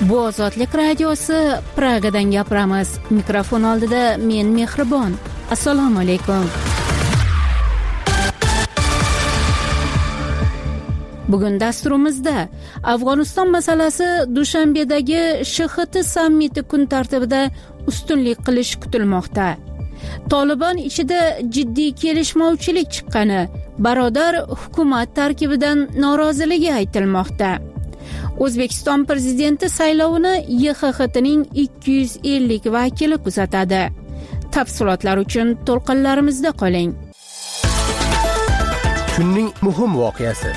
Bu Ozodlik radiosi, Pragadan gapiramiz. Mikrofon oldida men Mehribon. Assalomu alaykum. Bugun dasturimizda Afg'oniston masalasi Dushanbedagi SHT sammiti kun tartibida ustunlik qilish kutilmoqda. Tolibon ichida jiddiy kelishmovchilik chiqqani, barodar hukumat tarkibidan noroziligi aytilmoqda. O'zbekiston prezidenti saylovini YXHTning 250 vakili kuzatadi. Tafsilotlar uchun to'lqinlarimizda qoling. Kunning muhim voqeasi.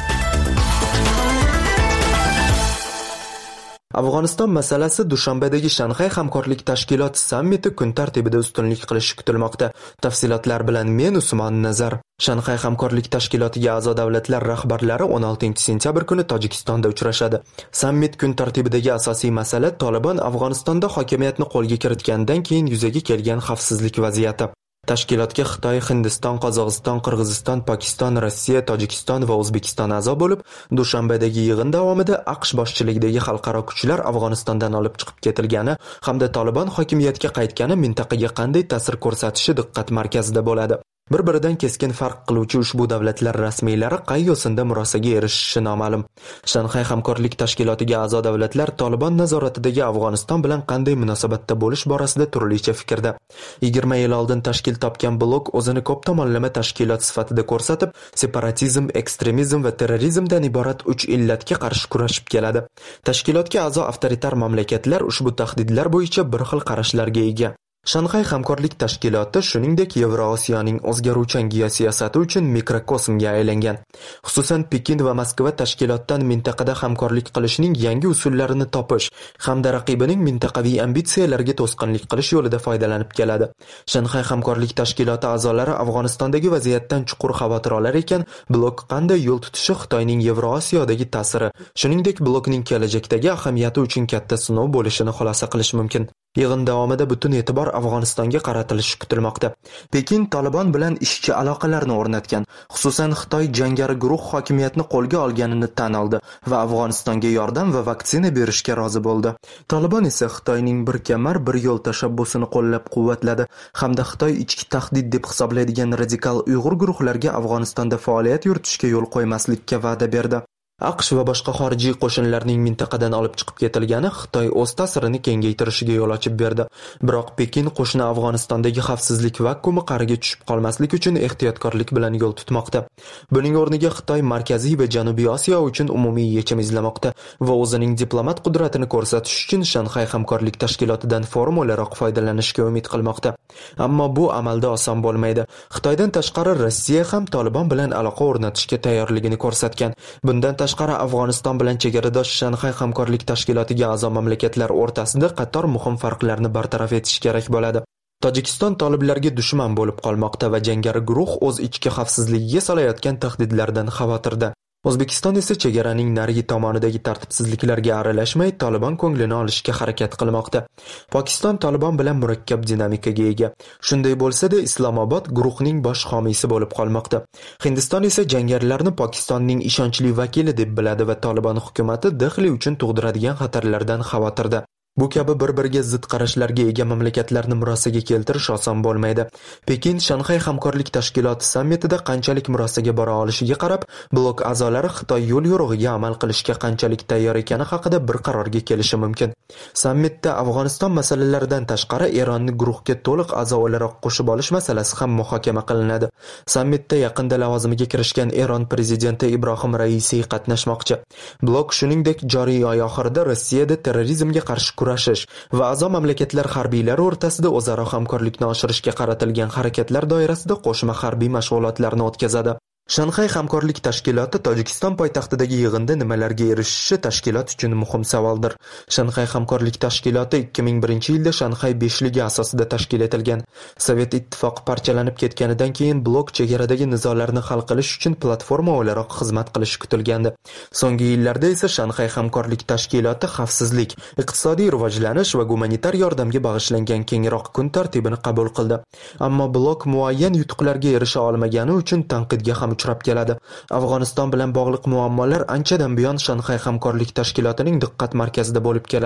Afg'oniston masalasi Dushanbedagi Shanxay hamkorlik tashkiloti sammiti kun tartibida ustunlik qilishi kutilmoqda. Tafsilotlar bilan men Usmon Nazar. Shanxay hamkorlik tashkilotiga a'zo davlatlar rahbarlari 16-sentyabr kuni Tojikistonda uchrashadi. Sammit kun tartibidagi asosiy masala Tolibon Afg'onistonda hokimiyatni qo'lga kiritgandan keyin yuzaga kelgan xavfsizlik vaziyati. Tashkilotga Xitoy, Hindiston, Qozog'iston, Qirg'iziston, Pokiston, Rossiya, Tojikiston va O'zbekiston a'zo bo'lib, Dushanbedagi yig'in davomida AQSh boshchiligidagi xalqaro kuchlar Afg'onistondan olib chiqib ketilgani hamda Tolibon hokimiyatga qaytgani mintaqaga qanday ta'sir ko'rsatishi diqqat markazida bo'ladi. Bir-biridan keskin farq qiluvchi ushbu davlatlar rasmiylari qay yo'sinda murosaga erishishi noma'lum. Shanxay hamkorlik tashkilotiga a'zo davlatlar Tolibon nazoratidagi Afg'oniston bilan qanday munosabatda bo'lish borasida turlicha fikrda. 20 yil oldin tashkil topgan blok o'zini ko'p tomonlama tashkilot sifatida ko'rsatib, separatizm, ekstremizm va terrorizmdan iborat 3 illatga qarshi kurashib keladi. Tashkilotga a'zo avtoritar mamlakatlar ushbu tahdidlar bo'yicha bir xil qarashlarga ega. Shanxay hamkorlik tashkiloti shuningdek Yevrosiyoning o'zgaruvchan geosiyosati uchun mikrokosmga aylangan. Xususan Pekin va Moskva tashkilotdan mintaqada hamkorlik qilishning yangi usullarini topish hamda raqibining mintaqaviy ambitsiyalariga to'sqinlik qilish yo'lida foydalanib keladi. Shanxay hamkorlik tashkiloti a'zolari Afg'onistondagi vaziyatdan chuqur xavotir olar ekan, blok qanday yo'l tutishi Xitoyning Yevrosiyodagi ta'siri, shuningdek blokning kelajakdagi ahamiyati uchun katta sinov bo'lishini xulosa qilish mumkin. Yig'in davomida butun e'tibor Afg'onistonga qaratilishi kutilmoqda. Pekin Tolibon bilan ishchi aloqalarni o'rnatgan, xususan Xitoy jangari guruh hokimiyatni qo'lga olganini tan oldi va Afg'onistonga yordam va vaksina berishga rozi bo'ldi. Tolibon esa Xitoyning bir kamar bir yo'l tashabbusini qo'llab-quvvatladi hamda Xitoy ichki tahdid deb hisoblaydigan radikal Uyg'ur guruhlarga Afg'onistonda faoliyat yuritishga yo'l qo'ymaslikka va'da berdi. AQSh va boshqa xorijiy qo'shinlarning mintaqadan olib chiqib ketilgani Xitoy o'z ta'sirini kengaytirishiga yo'l ochib berdi. Biroq Pekin qo'shni Afg'onistondagi xavfsizlik vakuumi qa'riga tushib qolmaslik uchun ehtiyotkorlik bilan yo'l tutmoqda. Buning o'rniga Xitoy Markaziy va Janubiy Osiyo uchun umumiy yechim izlamoqda va o'zining diplomat qudratini ko'rsatish uchun Shanxay hamkorlik tashkilotidan forum o'laroq foydalanishga umid qilmoqda. Ammo bu amalda oson bo'lmaydi. Xitoydan tashqari Rossiya ham Tolibon bilan aloqa o'rnatishga tayyorligini ko'rsatgan. Bundan tashqari Afg'oniston bilan chegaradosh Shanxay hamkorlik tashkilotiga a'zo mamlakatlar o'rtasida qator muhim farqlarni bartaraf etish kerak bo'ladi. Tojikiston toliblarga dushman bo'lib qolmoqda va jangari guruh o'z ichki xavfsizligiga solayotgan tahdidlardan xavotirda. O'zbekiston esa chegaraning narigi tomonidagi tartibsizliklarga aralashmay Tolibon ko'nglini olishga harakat qilmoqda. Pokiston Tolibon bilan murakkab dinamikaga ega. Shunday bo'lsa-da, Islomobod guruhning bosh homiysi bo'lib qolmoqda. Hindiston esa jangarilarni Pokistonning ishonchli vakili deb biladi va Tolibon hukumatı Dehli uchun tug'diradigan xatarlardan xavotirda. Bu kabi bir-biriga zid qarashlarga ega mamlakatlarni murosaga keltirish oson bo'lmaydi. Pekin Shanxay hamkorlik tashkiloti sammitida qanchalik murosaga bora olishiga qarab, blok a'zolari Xitoy yo'l yo'rig'iga amal qilishga qanchalik tayyor ekani haqida bir qarorga kelishi mumkin. Sammitda Afg'oniston masalalaridan tashqari Eronni guruhga to'liq a'zo o'laroq qo'shib olish masalasi ham muhokama qilinadi. Sammitda yaqinda lavozimiga kirishgan Eron prezidenti Ibrohim Raisiy qatnashmoqchi. Blok shuningdek joriy oy oxirida Rossiyada terrorizmga qarshi kurashish va a'zo mamlakatlar harbiylari o'rtasida o'zaro hamkorlikni oshirishga qaratilgan harakatlar doirasida qo'shma harbiy mashg'ulotlarni o'tkazadi. Shanxay hamkorlik tashkiloti Tojikiston poytaxtidagi yig'inda nimalarga erishishi tashkilot uchun muhim savoldir. Shanxay hamkorlik tashkiloti 2001-yilda Shanxay beshligi asosida tashkil etilgan. Sovet ittifoqi parchalanib ketganidan keyin blok chegaradagi nizolarni hal qilish uchun platforma o'laroq xizmat qilishi kutilgandi. So'nggi yillarda esa Shanxay hamkorlik tashkiloti xavfsizlik, iqtisodiy rivojlanish va gumanitar yordamga bag'ishlangan kengroq kun tartibini qabul qildi. Ammo blok muayyan yutuqlarga erisha olmagani uchun tanqidga ham uchrab keladi. Afg'oniston bilan bog'liq muammolar anchadan buyon Shanxay hamkorlik tashkilotining diqqat markazida bo'lib keladi.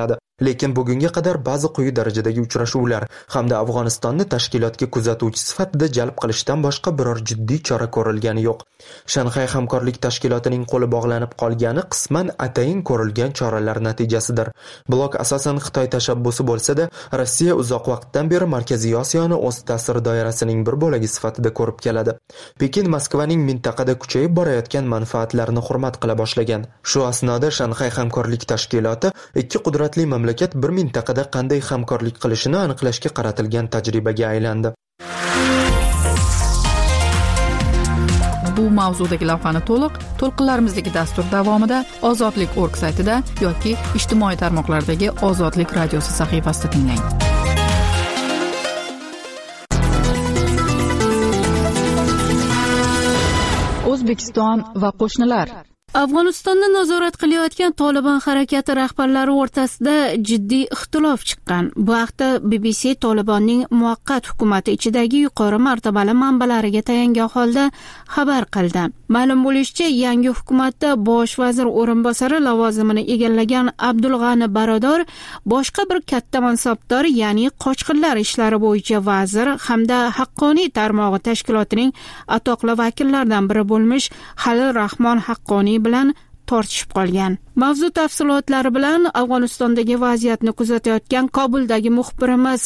lekin bugunga qadar ba'zi quyi darajadagi uchrashuvlar hamda Afg'onistonni tashkilotga kuzatuvchi sifatida jalb qilishdan boshqa biror jiddiy chora ko'rilgani yo'q. Shanxay hamkorlik tashkilotining qo'li bog'lanib qolgani qisman atayin ko'rilgan choralar natijasidir. Blok asosan Xitoy tashabbusi bo'lsa-da, Rossiya uzoq vaqtdan beri Markaziy Osiyoni o'z ta'sir doirasining bir bo'lagi sifatida ko'rib keladi. Pekin Moskvaning mintaqada kuchayib borayotgan manfaatlarini hurmat qila boshlagan. Shu asnoda Shanxay hamkorlik tashkiloti ikki qudratli mamlakat bir mintaqada qanday hamkorlik qilishini aniqlashga qaratilgan tajribaga aylandi. Bu mavzudagi lavhani to'lqinlarimizdagi dastur davomida Ozodlik.org saytida yoki ijtimoiy tarmoqlardagi Ozodlik radiosi sahifasida tinglang. O'zbekiston va qo'shnilar. Afg'onistonni nazorat qilayotgan Taliban harakati rahbarlari o'rtasida jiddiy ixtilof chiqqan. Bu haqda BBC Talibanning muvaqqat hukumati ichidagi yuqori martabali manbalariga tayangan holda xabar qildi. Ma'lum bo'lishicha, yangi hukumatda bosh vazir o'rinbosari lavozimini egallagan Abdulg'ani Barodar boshqa bir katta mansabdor, ya'ni qochqinlar ishlari bo'yicha vazir hamda Haqqoniy tarmog'i tashkilotining atoqli vakillaridan biri bo'lmish Halil Rahmon Haqqoniy bilan tortishib qolgan. Mavzu tafsilotlari bilan Afg'onistondagi vaziyatni kuzatayotgan Kobuldagi muxbirimiz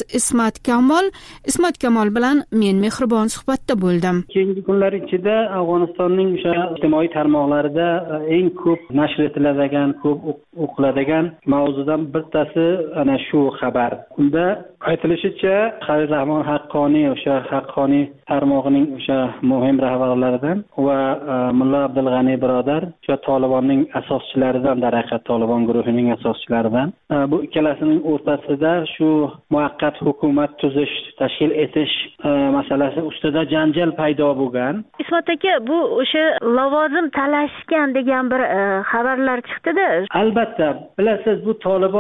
Ismat Kamol bilan men mehribon suhbatda bo'ldim. Keyingi kunlar ichida Afg'onistonning o'sha ijtimoiy tarmoqlarida eng ko'p nashr etiladigan, ko'p o'qiladigan mavzudan bittasi ana shu xabar. Unda aytilishicha, Halil Rahmon Haqqoniy o'sha Haqqoniy tarmog'ining o'sha muhim rahbarlaridan va Mulla Abdulg'ani Barodar o'sha Talibanning asoschilaridan, darhaqiqat Taliban guruhining asoschilaridan, bu ikkalasining o'rtasida shu muvaqqat hukumat tuzish, tashkil etish masalasi ustida janjal paydo bo'lgan. Ismat aka, bu o'sha lavozim talashgan degan bir xabarlar chiqdi-da. Albatta, bilasiz, bu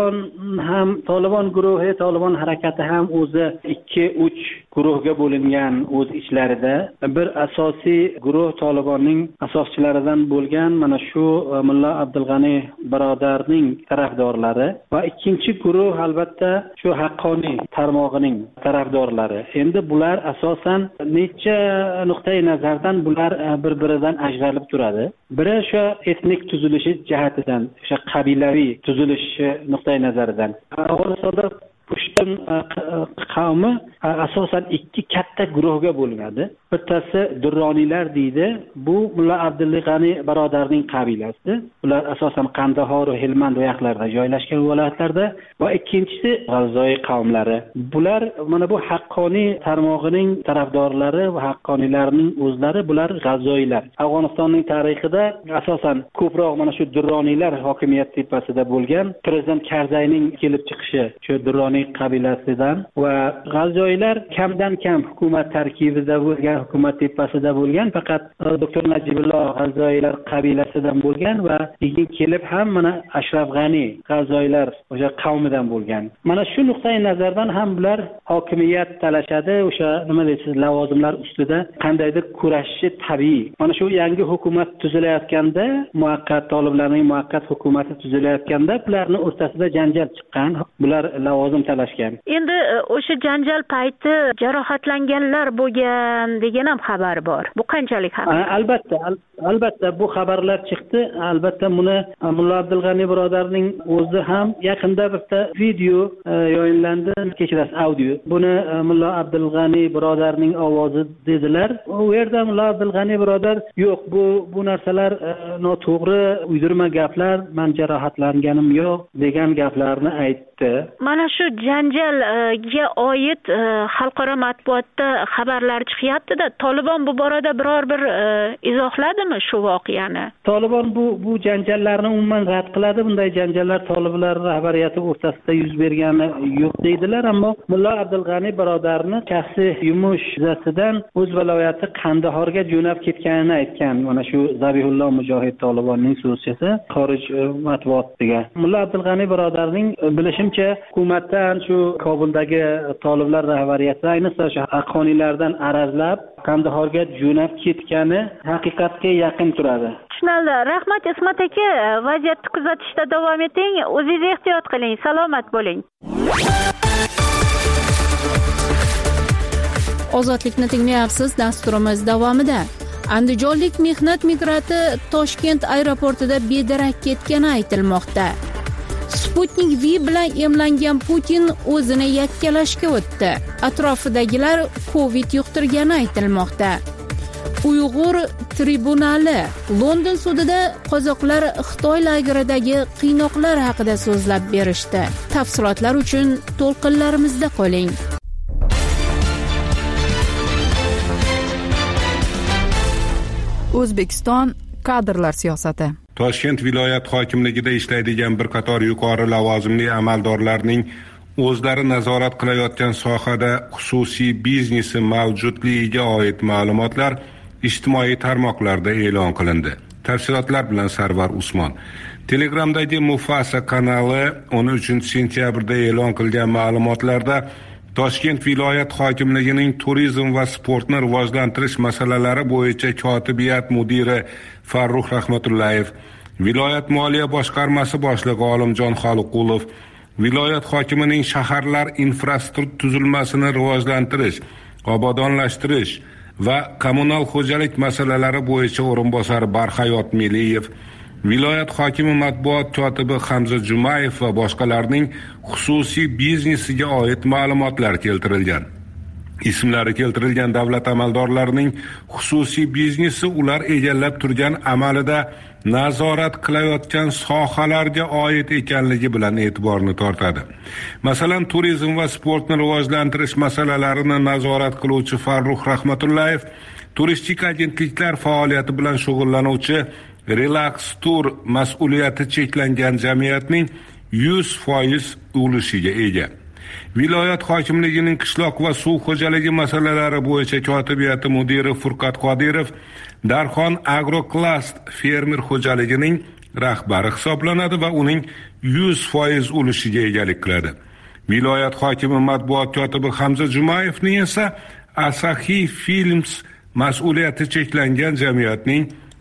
Taliban guruhi, Taliban harakati ham o'zi 2-3 guruhga bo'lingan o'z ichlarida. Bir asosiy guruh Talibanning asoschilaridan bo'lgan mana shu Mulla Abdulg'ani Barodarning tarafdorlari va ikkinchi guruh albatta shu Haqqoniy tarmog'ining tarafdorlari. Endi bular asosan necha nuqtai nazardan bular bir-biridan ajralib turadi. Biri o'sha etnik tuzilishi jihatidan, o'sha qabilaviy tuzilishi nuqtai nazaridan. Afg'onistonda Pushtun qavmi asosan ikki katta guruhga bo'linadi. Bittasi Durroniylar deydi. Bu Mulla Abdulg'ani Barodarning qabilasi. Ular asosan Qandahor va Helmand oyoqlarida joylashgan viloyatlarda va ikkinchisi G'azzoy qavmlari. Bular mana bu Haqqoniy tarmog'ining tarafdorlari va Haqqoniylarning o'zlari, bular G'azzoylar. Afg'onistonning tarixida asosan ko'proq mana shu Durroniylar hokimiyat tepasida bo'lgan. Prezident Karzayning kelib chiqishi shu Durroniy qabilasidan va G'azzoylar kamdan kam hukumat tarkibida bo'lgan, hukumat tepasida bo'lgan, faqat doktor Najibulloh G'azzoylar qabilasidan bo'lgan va keyin kelib ham mana Ashraf G'ani G'azzoylar o'sha qavmidan bo'lgan. Mana shu nuqtai nazardan ham bular hokimiyat talashadi, o'sha nima deysiz, lavozimlar ustida qandaydir kurashishi tabiiy. Mana shu yangi hukumat tuzilayotganda, muvaqqat Toliblarning muvaqqat hukumati tuzilayotganda bularning o'rtasida janjal chiqqan. Bular lavozim talashgan. Endi o'sha janjal payti jarohatlanganlar bo'lgan degan ham xabar bor. Bu qanchalik haqiqiy? Albatta bu xabarlar chiqdi. Albatta buni Mulla Abdulg'ani Barodarning o'zi ham yaqinda bitta video yo'inlandi, kechirasiz, audio. Buni Mulla Abdulg'ani Barodarning ovozi dedilar. U yerda Mulla Abdulg'ani Barodar yo'q, bu narsalar noto'g'ri, uydirma gaplar, men jarohatlanganim yo'q degan gaplarni aytdi. Mana shu janjalga oid xalqaro matbuotda xabarlar chiqyapti-da. Taliban bu borada biror bir izohladimi shu voqeani? Taliban bu janjallarni umuman rad qiladi. Bunday janjallar Talibanlar rahbariyati o'rtasida yuz bergani yo'q deydilar, ammo Mulla Abdulg'ani Barodarni shaxsiy yumush yuzasidan o'z viloyati Qandahorga jo'nab ketganini aytgan. Mana shu Zabihulloh Mujohid Talibanning so'zchisi xorij matbuotiga. Mulla Abdulg'ani Barodarning bilishim ko'pincha hukumatdan shu Kobuldagi toliblar rahbariyati ayniqsa shu haqqoniylardan arazlab Qandahorga jo'nab ketgani haqiqatga yaqin turadi. Tushunildi. Rahmat Ismat aka, vaziyatni kuzatishda davom eting. O'zingiz ehtiyot qiling, salomat bo'ling. Ozodlikni tinglayapsiz. Dasturimiz davomida andijonlik mehnat migranti Toshkent aeroportida bedarak ketgani aytilmoqda. Sputnik V bilan emlangan Putin o'zini yakkalashga o'tdi. Atrofidagilar Covid yuqtirgani aytilmoqda. Uyg'ur tribunali London sudida qozoqlar Xitoy lageridagi qiynoqlar haqida so'zlab berishdi. Tafsilotlar uchun to'lqinlarimizda qoling. O'zbekiston kadrlar siyosati. Toshkent viloyat hokimligida ishlaydigan bir qator yuqori lavozimli amaldorlarning o'zlari nazorat qilayotgan sohada xususiy biznesi mavjudligiga oid ma'lumotlar ijtimoiy tarmoqlarda e'lon qilindi. Tafsilotlar bilan Sarvar Usmon. Telegramdagi Mufasa kanali 13-sentyabrda e'lon qilgan ma'lumotlarda Toshkent viloyat hokimligining turizm va sportni rivojlantirish masalalari bo'yicha kotibiyat mudiri Farruh Rahmatullayev, viloyat moliya boshqarmasi boshlig'i Olimjon Xoliqulov, viloyat hokimining shaharlar infrastruktur tuzilmasini rivojlantirish, obodonlashtirish va kommunal xo'jalik masalalari bo'yicha o'rinbosari Barhayot Meliyev, viloyat hokimi matbuot kotibi Hamza Jumayev va boshqalarning xususiy biznesiga oid ma'lumotlar keltirilgan. Ismlari keltirilgan davlat amaldorlarining xususiy biznesi ular egallab turgan amalida nazorat qilayotgan sohalarga oid ekanligi bilan e'tiborni tortadi. Masalan, turizm va sportni rivojlantirish masalalarini nazorat qiluvchi Farruh Rahmatullayev turistik agentliklar faoliyati bilan shug'ullanuvchi Relax Tour mas'uliyati cheklangan jamiyatning 100% ulushiga ega. Viloyat hokimligining qishloq va suv xo'jaligi masalalari bo'yicha kotibiyati mudiri Furqat Qodirov Darxon Agroklast fermer xo'jaligining rahbari hisoblanadi va uning 100% ulushiga egalik qiladi. Viloyat hokimi matbuot kotibi Hamza Jumayevning esa Asahi Films mas'uliyati cheklangan jamiyatning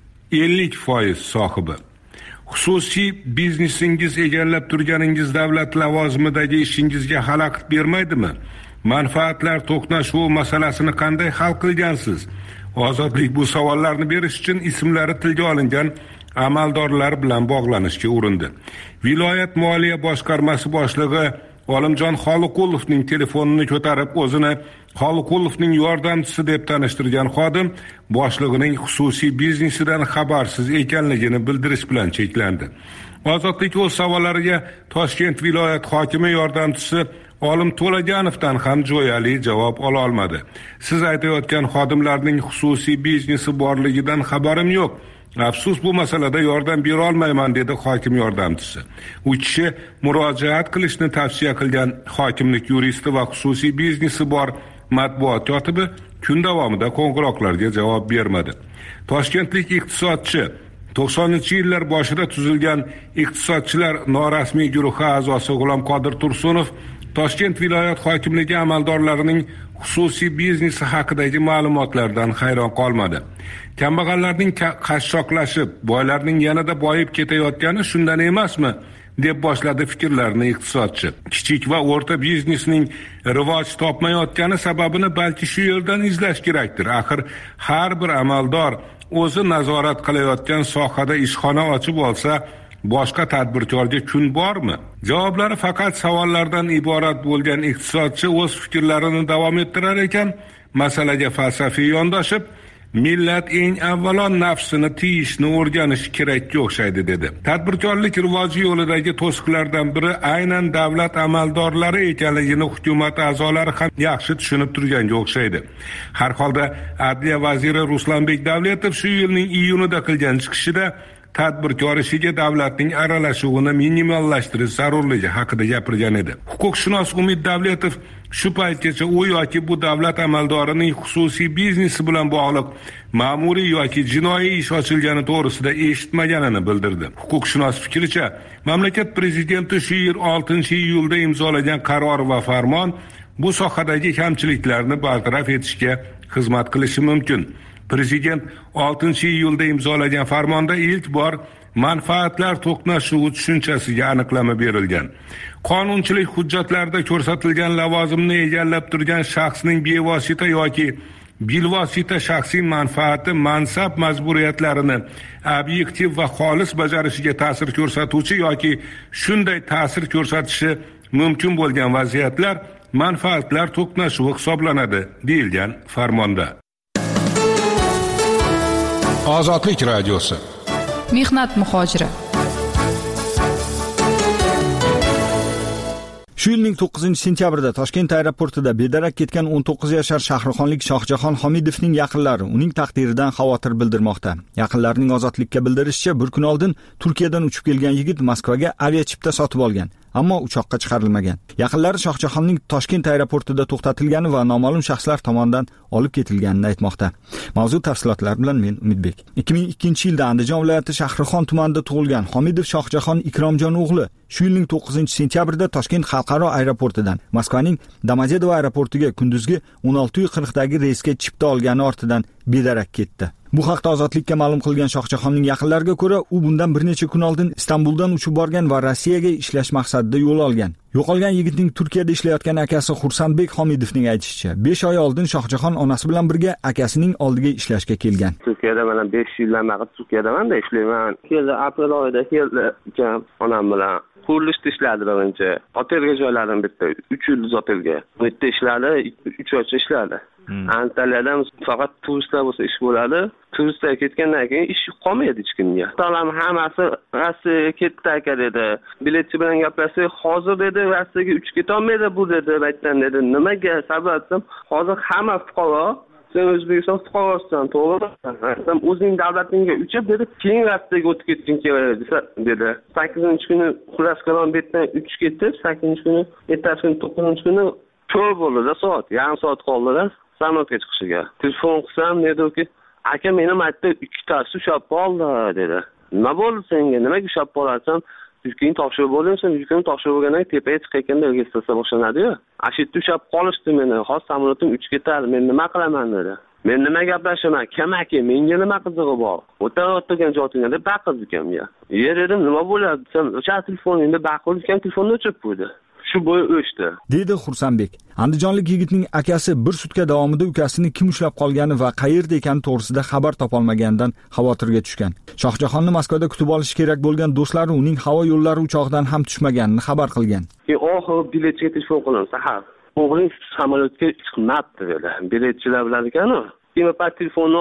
50% sohibi. Xususiy biznesingiz egallab turganingiz davlat lavozimidagi ishingizga xalaqit bermaydimi? Manfaatlar to'qnashuvi masalasini qanday hal qilgansiz? Ozodlik bu savollarni berish uchun ismlari tilga olingan amaldorlar bilan bog'lanishga urindi. Viloyat moliya boshqarmasi boshlig'i Olimjon Xoliqulovning telefonini ko'tarib o'zini Xoliqulovning yordamchisi deb tanishtirgan xodim boshlig'ining xususiy biznesidan xabarsiz ekanligini bildirish bilan cheklandi. Ozodlik o'z savollariga Toshkent viloyat hokimi yordamchisi Olim To'laganovdan ham jo'yali javob ola olmadi. Siz aytayotgan xodimlarning xususiy biznesi borligidan xabarim yo'q. Afsus, bu masalada yordam bera olmayman dedi hokim yordamchisi. U kishi murojaat qilishni tavsiya qilgan hokimlik yuristi va xususiy biznesi bor matbuot kotibi kun davomida qo'ng'iroqlarga javob bermadi. Toshkentlik iqtisodchi 90-yillar boshida tuzilgan iqtisodchilar norasmiy guruhi a'zosi G'ulom Qodir Tursunov Toshkent viloyat hokimligi amaldorlarining xususiy biznesi haqidagi ma'lumotlardan hayron qolmadi. Kambag'allarning qashshoqlashib, boylarning yanada boyib ketayotgani shundan emasmi? deb boshladi fikrlarini iqtisodchi. Kichik va o'rta biznesning rivoj topmayotgani sababini balki shu yerdan izlash kerakdir. Axir har bir amaldor o'zi nazorat qilayotgan sohada ishxona ochib olsa, boshqa tadbirkorga kun bormi? Javoblari faqat savollardan iborat bo'lgan iqtisodchi o'z fikrlarini davom ettirar ekan, masalaga falsafiy yondoshib, millat eng avvalo nafsini tiyishni o'rganishi kerakga o'xshaydi dedi. Tadbirkorlik rivoji yo'lidagi to'siqlardan biri aynan davlat amaldorlari ekanligini hukumat a'zolari ham yaxshi tushunib turganga o'xshaydi. Har holda Adliya vaziri Ruslanbek Davletov shu yilning iyunida qilgan chiqishida tadbirkor ishiga davlatning aralashuvini minimallashtirish zarurligi haqida gapirgan edi. Huquqshunos Umid Davletov shu paytgacha u yoki bu davlat amaldorining xususiy biznesi bilan bog'liq ma'muriy yoki jinoiy ish ochilgani to'g'risida eshitmaganini bildirdi. Huquqshunos fikricha, mamlakat prezidenti shu yil 6-iyulda imzolagan qaror va farmon bu sohadagi kamchiliklarni bartaraf etishga xizmat qilishi mumkin. Prezident 6-iyulda imzolagan farmonda ilk bor manfaatlar to'qnashuvi tushunchasiga aniqlama berilgan. Qonunchilik hujjatlarida ko'rsatilgan lavozimni egallab turgan shaxsning bevosita yoki bilvosita shaxsiy manfaati mansab majburiyatlarini obyektiv va xolis bajarishiga ta'sir ko'rsatuvchi yoki shunday ta'sir ko'rsatishi mumkin bo'lgan vaziyatlar manfaatlar to'qnashuvi hisoblanadi, deyilgan farmonda. Ozodlik radiosi. Mehnat muhojiri. Shu yilning 9-sentyabrida Toshkent aeroportida bedarak ketgan 19 yashar shahrixonlik Shohjahon Homidovning yaqinlari uning taqdiridan xavotir bildirmoqda. Yaqinlarining Ozodlikka bildirishicha, bir kun oldin Turkiyadan uchib kelgan yigit Moskvaga aviachipta sotib olgan, ammo uchoqqa chiqarilmagan. Yaqinlari Shohjahonning Toshkent aeroportida to'xtatilgani va noma'lum shaxslar tomonidan olib ketilganini aytmoqda. Mavzu tafsilotlari bilan men Umidbek. 2002-yilda Andijon viloyati Shahrixon tumanida tug'ilgan Homidov Shohjahon Ikromjon o'g'li shu yilning 9-sentyabrida Toshkent xalqaro aeroportidan Moskvaning Domodedovo aeroportiga kunduzgi 16:40dagi reysga chipta olgani ortidan bedarak ketdi. Bu haqda Ozodlikka ma'lum qilgan Shohjahonning yaqinlariga ko'ra, u bundan bir necha kun oldin Istanbuldan uchib borgan va Rossiyaga ishlash maqsadida yo'l olgan. Yo'qolgan yigitning Turkiyada ishlayotgan akasi Xursandbek Homidovning aytishicha, 5 oy oldin Shohjahon onasi bilan birga akasining oldiga ishlashga kelgan. Turkiyada mana 5 yildan beri Turkiyadamanda ishlayman. Keldi aprel oyida keldi ukam onam bilan. Qurilishda ishladi birinchi. Otelga joyladim bitta 3 yulduz otelga. Bu yerda ishladi, 3 oycha ishladi. Antaliyada faqat turistlar bo'lsa ish bo'ladi. Turistlar ketgandan keyin ish qolmaydi hech kimga. Talam hammasi Rossiyaga ketdi aka dedi. Biletchi bilan gaplashsak, hozir dedi Rossiyaga uchib ketolmaydi bu dedi. Aytdan dedi. Nimaga sababim? Hozir hamma fuqaro sen O'zbekiston fuqarosisan, to'g'rimi? O'zing davlatingga uchib dedi, keyin Rossiyaga o'tib ketishing kerak dedi. 8-kuni Xuloskalon betdan uchib ketib, 8-kuni, ertasi kuni 9-kuni ko'r bo'ldi soat, yarim soat qoldi samolyotga chiqishiga. Telefon qilsam, dediki, aka meni marta 2 tasi ushlab qoldi dedi. Nima bo'ldi senga? Nimaga ushlab qolarsan? Yukingni topshirib bo'ldingmi? Yukingni topshirib bo'lgandan keyin tepaga chiqayotganda registratsiya boshlanadi-yu. Ashitda ushlab qolishdi meni. Hozir samolyotim uchib ketadi. Men nima qilaman dedi. Men nima gaplashaman? Kim aka? Menga nima qizig'i bor? O'tirgan joyingda deb baqirdi ukamga. Dedim, nima bo'ladi? Sen o'sha telefoningda baqirdi, ukam telefonni o'chirib qo'ydi. Shu bo'yi o'chdi, dedi Xursandbek. Andijonlik yigitning akasi bir sutka davomida ukasini kim ushlab qolgani va qayerda ekani to'g'risida xabar topolmaganidan xavotirga tushgan. Shohjahonni Moskvada kutib olish kerak bo'lgan do'stlari uning havo yo'llari uchoqdan ham tushmaganini xabar qilgan. Oxir biletchiga telefon qildim sahar. O'g'ling samolyotga chiqmabdi dedi. Biletchilar bilan ekan-ku. Keyin telefonni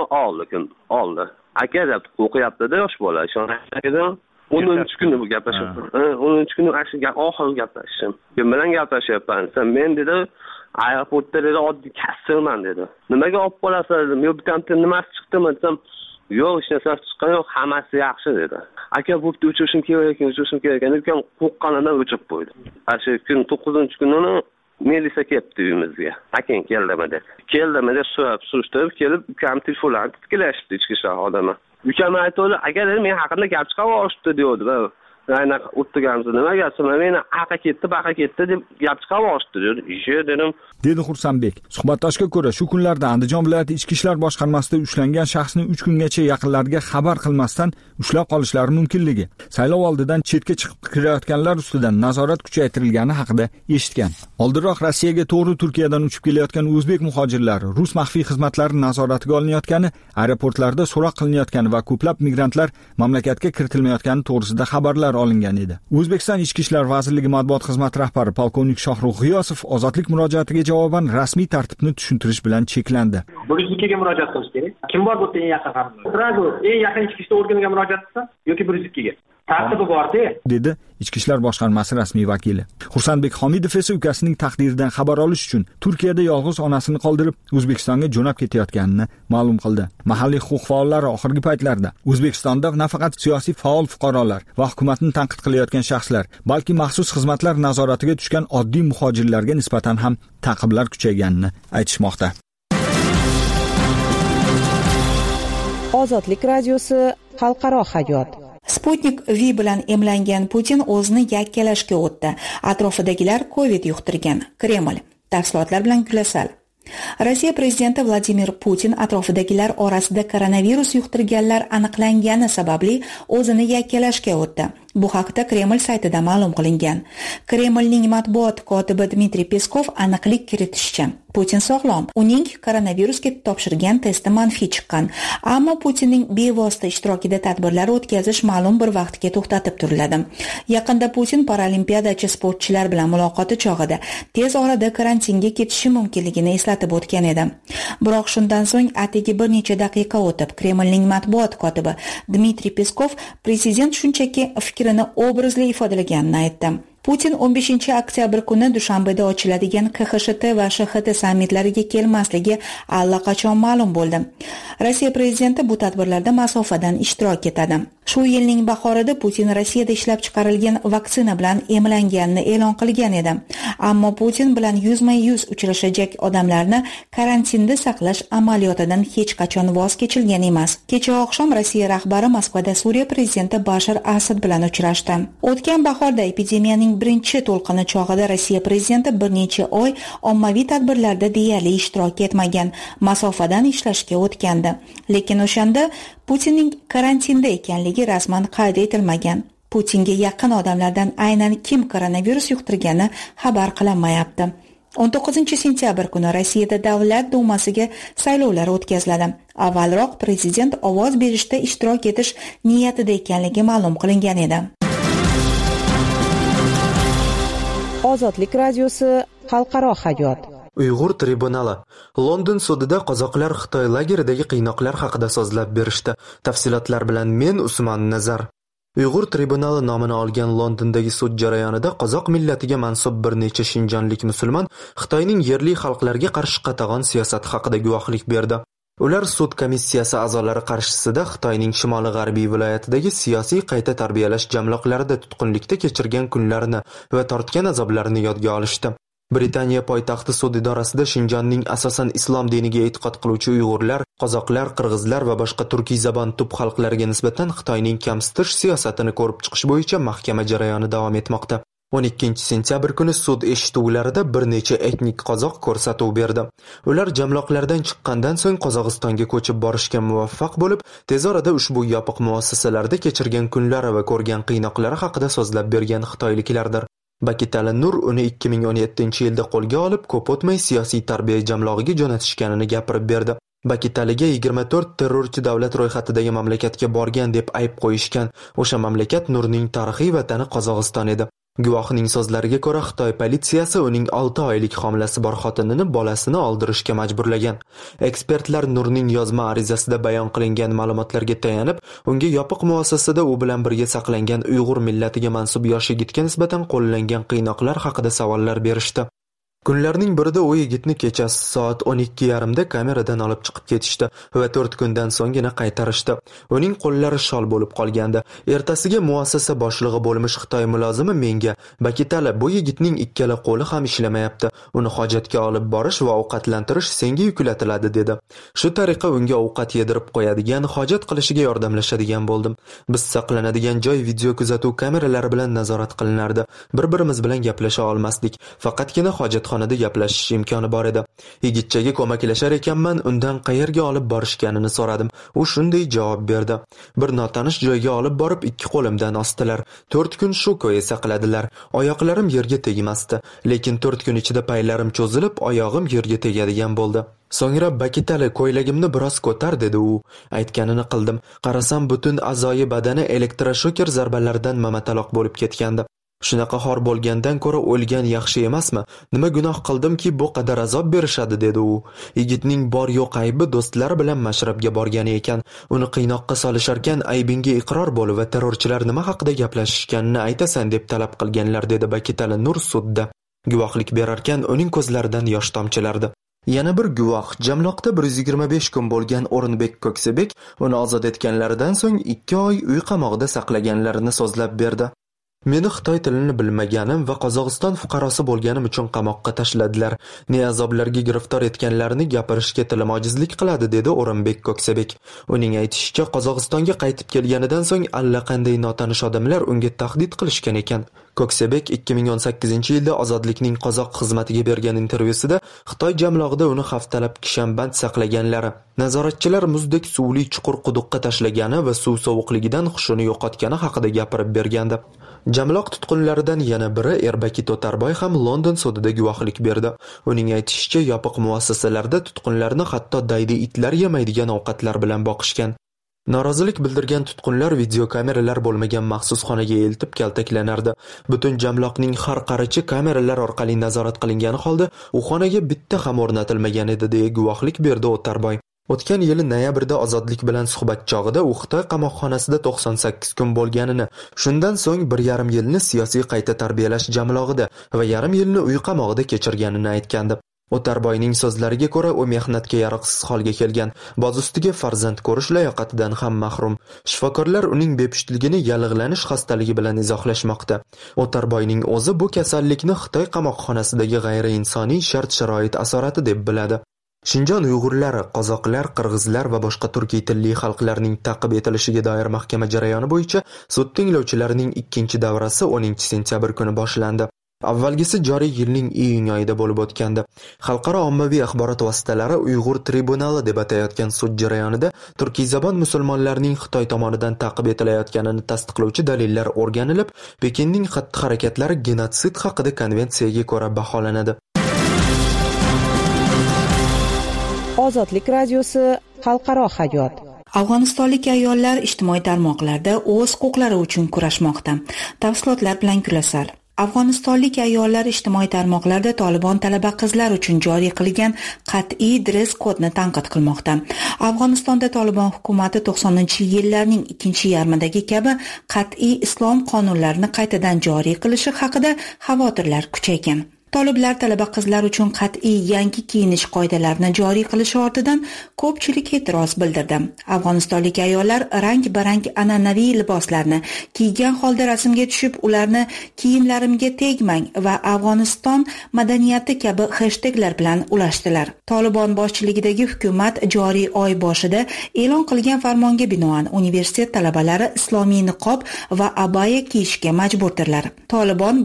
oldi. Aka deb o'qiyapti-da yosh bola. Ishonmadim. 10-kuni bu gaplashyapti. 10-kuni oxirgi gaplashishim. Men bilan gaplashyapman. Men dedi, aeroportda dedi oddiy kassirman dedi. Nimaga olib qolasan dedim. Yo bitamda nimasi chiqdimi desam, yo'q, hech narsa chiqqan yo'q, hammasi yaxshi dedi. Aka bo'pti, o'chirishim kerak ekan. Ukam qo'rqqanidan o'chirib qo'ydi. O'sha kun 9-kunini Melisa kelibdi uyimizga. Akan keldimi dedi. Surishtirib kelib, ukam telefonlarni tiklashibdi ichki ishlar xodimi. Ukam aytdi, agar men haqimda gap chiqarib dedi. Aynan o'tganimizda nima gapsam, meni aqa ketdi deb gap chiqarib dedi. Dedim. Dedi Xursandbek. Suhbatdoshga ko'ra, shu kunlarda Andijon viloyati ichki ishlar boshqarmasida ushlangan shaxsni 3 kungacha yaqinlariga xabar qilmasdan ushlab qolishlari mumkinligi, saylov oldidan chetga chiqib kirayotganlar ustidan nazorat kuchaytirilgani haqida eshitgan. Oldinroq Rossiyaga to'g'ri Turkiyadan uchib kelayotgan o'zbek muhojirlari rus maxfiy xizmatlari nazoratiga olinayotgani, aeroportlarda so'roq qilinayotgani va ko'plab migrantlar mamlakatga kiritilmayotgani to'g'risida xabarlar olingan edi. O'zbekiston Ichki ishlar vazirligi matbuot xizmati rahbari polkovnik Shohruh G'iyosov Ozodlik murojaatiga javoban rasmiy tartibni tushuntirish bilan cheklandi. Burizlikka murojaat qilish kerak. Kim bor bu eng yaqin xodimlar? Sразу eng yaqin ichki ishlar organiga murojaat qilsa yoki Burizlikka. tartibi bor-da, dedi Ichki ishlar boshqarmasi rasmiy vakili. Xursandbek Homidov esa ukasining taqdiridan xabar olish uchun Turkiyada yolg'iz onasini qoldirib O'zbekistonga jo'nab ketayotganini ma'lum qildi. Mahalliy huquq faollari oxirgi paytlarda O'zbekistonda nafaqat siyosiy faol fuqarolar va hukumatni tanqid qilayotgan shaxslar, balki maxsus xizmatlar nazoratiga tushgan oddiy muhojirlarga nisbatan ham ta'qiblar kuchayganini aytishmoqda. Ozodlik radiosi xalqaro hayot. Sputnik V bilan emlangan Putin o'zini yakkalashga o'tdi. Atrofidagilar COVID yuqtirgan. Kreml. Tafsilotlar bilan Gulasal. Rossiya prezidenti Vladimir Putin atrofidagilar orasida koronavirus yuqtirganlar aniqlangani sababli o'zini yakkalashga o'tdi. Bu haqda Kreml saytida ma'lum qilingan. Kremlning matbuot kotibi Dmitriy Peskov aniqlik kiritishicha, Putin sog'lom. Uning koronavirusga topshirgan testi manfiy chiqqan. Ammo Putinning bevosita ishtirokida tadbirlar o'tkazish ma'lum bir vaqtga to'xtatib turiladi. Yaqinda Putin paralimpiadachi sportchilar bilan muloqoti chog'ida tez orada karantinga ketishi mumkinligini eslatib o'tgan edi. Biroq shundan so'ng atigi bir necha daqiqa o'tib, Kremlning matbuot kotibi Dmitriy Peskov prezident shunchaki fikrini obrazli ifodalaganini aytdi. Putin 15-oktyabr kuni Dushanbeda ochiladigan KXSHT va SHT sammitlariga kelmasligi allaqachon ma'lum bo'ldi. Rossiya prezidenti bu tadbirlarda masofadan ishtirok etadi. Shu yilning bahorida Putin Rossiyada ishlab chiqarilgan vaksina bilan emlanganini e'lon qilgan edi. Ammo Putin bilan yuzma-yuz uchrashajak odamlarni karantinda saqlash amaliyotidan hech qachon voz kechilgan emas. Kecha oqshom Rossiya rahbari Moskvada Suriya prezidenti Bashar Asad bilan uchrashdi. O'tgan bahorda epidemiyaning birinchi to'lqini chog'ida Rossiya prezidenti bir necha oy ommaviy tadbirlarda deyarli ishtirok etmagan, masofadan ishlashga o'tgandi. Lekin o'shanda Putinning karantinda ekanligi rasman qayd etilmagan. Putinga yaqin odamlardan aynan kim koronavirus yuqtirgani xabar qilinmayapti. 19-sentyabr kuni Rossiyada Davlat dumasiga saylovlar o'tkaziladi. Avvalroq prezident ovoz berishda ishtirok etish niyatida ekanligi ma'lum qilingan edi. Ozodlik radiosi xalqaro hayot. Uyg'ur tribunali London sudida qozoqlar Xitoy lageridagi qiynoqlar haqida so'zlab berishdi. Tafsilotlar bilan men Usmon Nazar. Uyg'ur tribunali nomini olgan Londondagi sud jarayonida qozoq millatiga mansub bir necha shinjonlik musulmon Xitoyning yerli xalqlarga qarshi qatag'on siyosati haqida guvohlik berdi. Ular sud komissiyasi a'zolari qarshisida Xitoyning shimoli-g'arbiy viloyatidagi siyosiy qayta tarbiyalash jamloqlarida tutqunlikda kechirgan kunlarini va tortgan azoblarini yodga olishdi. Britaniya poytaxti sud idorasida Shinjonning asosan islom diniga e'tiqod qiluvchi uyg'urlar, qozoqlar, qirg'izlar va boshqa turkiy zabon tub xalqlarga nisbatan Xitoyning kamsitish siyosatini ko'rib chiqish bo'yicha mahkama jarayoni davom etmoqda. 12-sentyabr kuni sud eshituvlarida bir necha etnik qozoq ko'rsatuv berdi. Ular jamloqlardan chiqqandan so'ng Qozog'istonga ko'chib borishga muvaffaq bo'lib, tez orada ushbu yopiq muassasalarda kechirgan kunlari va ko'rgan qiynoqlari haqida so'zlab bergan xitoyliklardir. Bakitali Nur uni 2017-yilda qo'lga olib, ko'p o'tmay siyosiy tarbiya jamlog'iga jo'natishganini gapirib berdi. Bakitaliga 24 terrorchi davlat ro'yxatidagi mamlakatga borgan deb ayb qo'yishgan. O'sha mamlakat Nurning tarixiy vatani Qozog'iston edi. Guvohning so'zlariga ko'ra, Xitoy politsiyasi uning 6 oylik homilasi bor xotinini bolasini oldirishga majburlagan. Ekspertlar Nurning yozma arizasida bayon qilingan ma'lumotlarga tayanib, unga yopiq muassasada u bilan birga saqlangan Uyg'ur millatiga mansub yosh yigitga nisbatan qo'llangan qiynoqlar haqida savollar berishdi. Kunlarning birida u yigitni kechasi soat 12:30 da kameradan olib chiqib ketishdi va 4 kundan so'nggina qaytarishdi. Uning qo'llari shol bo'lib qolgandi. Ertasiga muassasa boshlig'i bo'lmish Xitoy mulozimi menga "Bakitali, bu yigitning ikkala qo'li ham ishlamayapti. Uni hojatga olib borish va ovqatlantirish senga yuklatiladi" dedi. Shu tariqa unga ovqat yedirib qo'yadigan, hojat qilishiga yordamlashadigan bo'ldim. Biz saqlanadigan joy video kuzatuv kameralari bilan nazorat qilinardi. Bir-birimiz bilan gaplasha olmasdik. Faqatgina hojat xonada gaplashish imkoni bor edi. Yigitchaga ko'maklashar ekanman, undan qayerga olib borishganini so'radim. U shunday javob berdi: "Bir notanish joyga olib borib 2 qo'limdan osdilar. 4 kun shu ko'yi saqladilar. Oyoqlarim yerga tegmasdi, lekin 4 kun ichida paylarim cho'zilib, oyog'im yerga tegadigan bo'ldi. So'ngra Bakitali, ko'ylagimni biroz ko'tar" dedi u. Aytganini qildim. Qarasam butun a'zoyi badani elektroshoker zarbalaridan mamataloq bo'lib ketgandi. Shunaqa xor bo'lgandan ko'ra o'lgan yaxshi emasmi? Nima gunoh qildimki bu qadar azob berishadi, dedi u. Yigitning bor yo'q aybi do'stlari bilan mashrabga borgani ekan. Uni qiynoqqa solisharkan aybingga iqror bo'l va terrorchilar nima haqida gaplashishganini aytasan deb talab qilganlar, dedi Bakitali Nur sudda. Guvohlik berarkan uning ko'zlaridan yosh tomchilardi. Yana bir guvoh jamloqda 125 kun bo'lgan O'rinbek Ko'ksebek uni ozod etganlaridan so'ng 2 oy uy qamoqda saqlaganlarini so'zlab berdi. Meni Xitoy tilini bilmaganim va Qozog'iston fuqarosi bo'lganim uchun qamoqqa tashladilar. Ne azoblarga giriftor etganlarini gapirishga tilim ojizlik qiladi, dedi O'rinbek Ko'ksebek. Uning aytishicha, Qozog'istonga qaytib kelganidan so'ng allaqanday notanish odamlar unga tahdid qilishgan ekan. Ko'ksebek 2018-yilda Ozodlikning qozoq xizmatiga bergan intervyusida Xitoy jamlog'ida uni haftalab kishanband saqlaganlari, nazoratchilar muzdek suvli chuqur quduqqa tashlagani va suv sovuqligidan hushini yo'qotgani haqida gapirib bergandi. Jamloq tutqunlaridan yana biri Erbakit O'tarboy ham London sudida guvohlik berdi. Uning aytishicha, yopiq muassasalarda tutqunlarni hatto daydi itlar yemaydigan ovqatlar bilan boqishgan. Norozilik bildirgan tutqunlar videokameralar bo'lmagan maxsus xonaga eltib kaltaklanardi. Butun jamloqning har qarichi kameralar orqali nazorat qilingan holda u xonaga bitta ham o'rnatilmagan edi, deya guvohlik berdi O'tarboy. O'tgan yili noyabrda Ozodlik bilan suhbat chog'ida u Xitoy qamoqxonasida 98 kun bo'lganini, shundan so'ng 1,5 yilni siyosiy qayta tarbiyalash jamlog'ida va yarim yilni uy qamog'ida kechirganini aytgandi. O'tarboyning so'zlariga ko'ra, u mehnatga yaroqsiz holga kelgan, boz ustiga farzand ko'rish layoqatidan ham mahrum. Shifokorlar uning bepushtligini yallig'lanish xastaligi bilan izohlashmoqda. O'tarboyning o'zi bu kasallikni Xitoy qamoqxonasidagi g'ayriinsoniy shart-sharoit asorati deb biladi. Shinjon uyg'urlari, qozoqlar, qirg'izlar va boshqa turkiy tilli xalqlarning ta'qib etilishiga doir mahkama jarayoni bo'yicha sud tinglovchilarining 2-davrasi 10 sentyabr kuni boshlandi. Avvalgisi joriy yilning iyun oyida bo'lib o'tgandi. Xalqaro ommaviy axborot vositalari Uyg'ur tribunali deb atayotgan sud jarayonida turkiyzabon musulmonlarning Xitoy tomonidan ta'qib etilayotganini tasdiqlovchi dalillar o'rganilib, Pekinning xatti-harakatlari genotsid haqida konvensiyaga ko'ra baholanadi. Ozodlik radiosi xalqaro hayot. Afg'onistonlik ayollar ijtimoiy tarmoqlarda o'z huquqlari uchun kurashmoqda. Tafsilotlar bilan Gulasal. Afg'onistonlik ayollar ijtimoiy tarmoqlarda Tolibon talaba qizlar uchun joriy qilgan qat'iy dress-kodni tanqid qilmoqda. Afg'onistonda Tolibon hukumati 90-yillarning ikkinchi yarmidagi kabi qat'iy islom qonunlarini qaytadan joriy qilishi haqida xavotirlar kuchaygan. Toliblar talaba qizlar uchun qat'iy yangi kiyinish qoidalarini joriy qilishi ortidan ko'pchilik e'tiroz bildirdi. Afg'onistonlik ayollar rang-barang an'anaviy liboslarni kiygan holda rasmga tushib, ularni kiyimlarimga tegmang va Afg'oniston madaniyati kabi hashtaglar bilan ulashdilar. Tolibon boshchiligidagi hukumat joriy oy boshida e'lon qilgan farmonga binoan universitet talabalari islomiy niqob va abaya kiyishga majburdirlar. Tolibon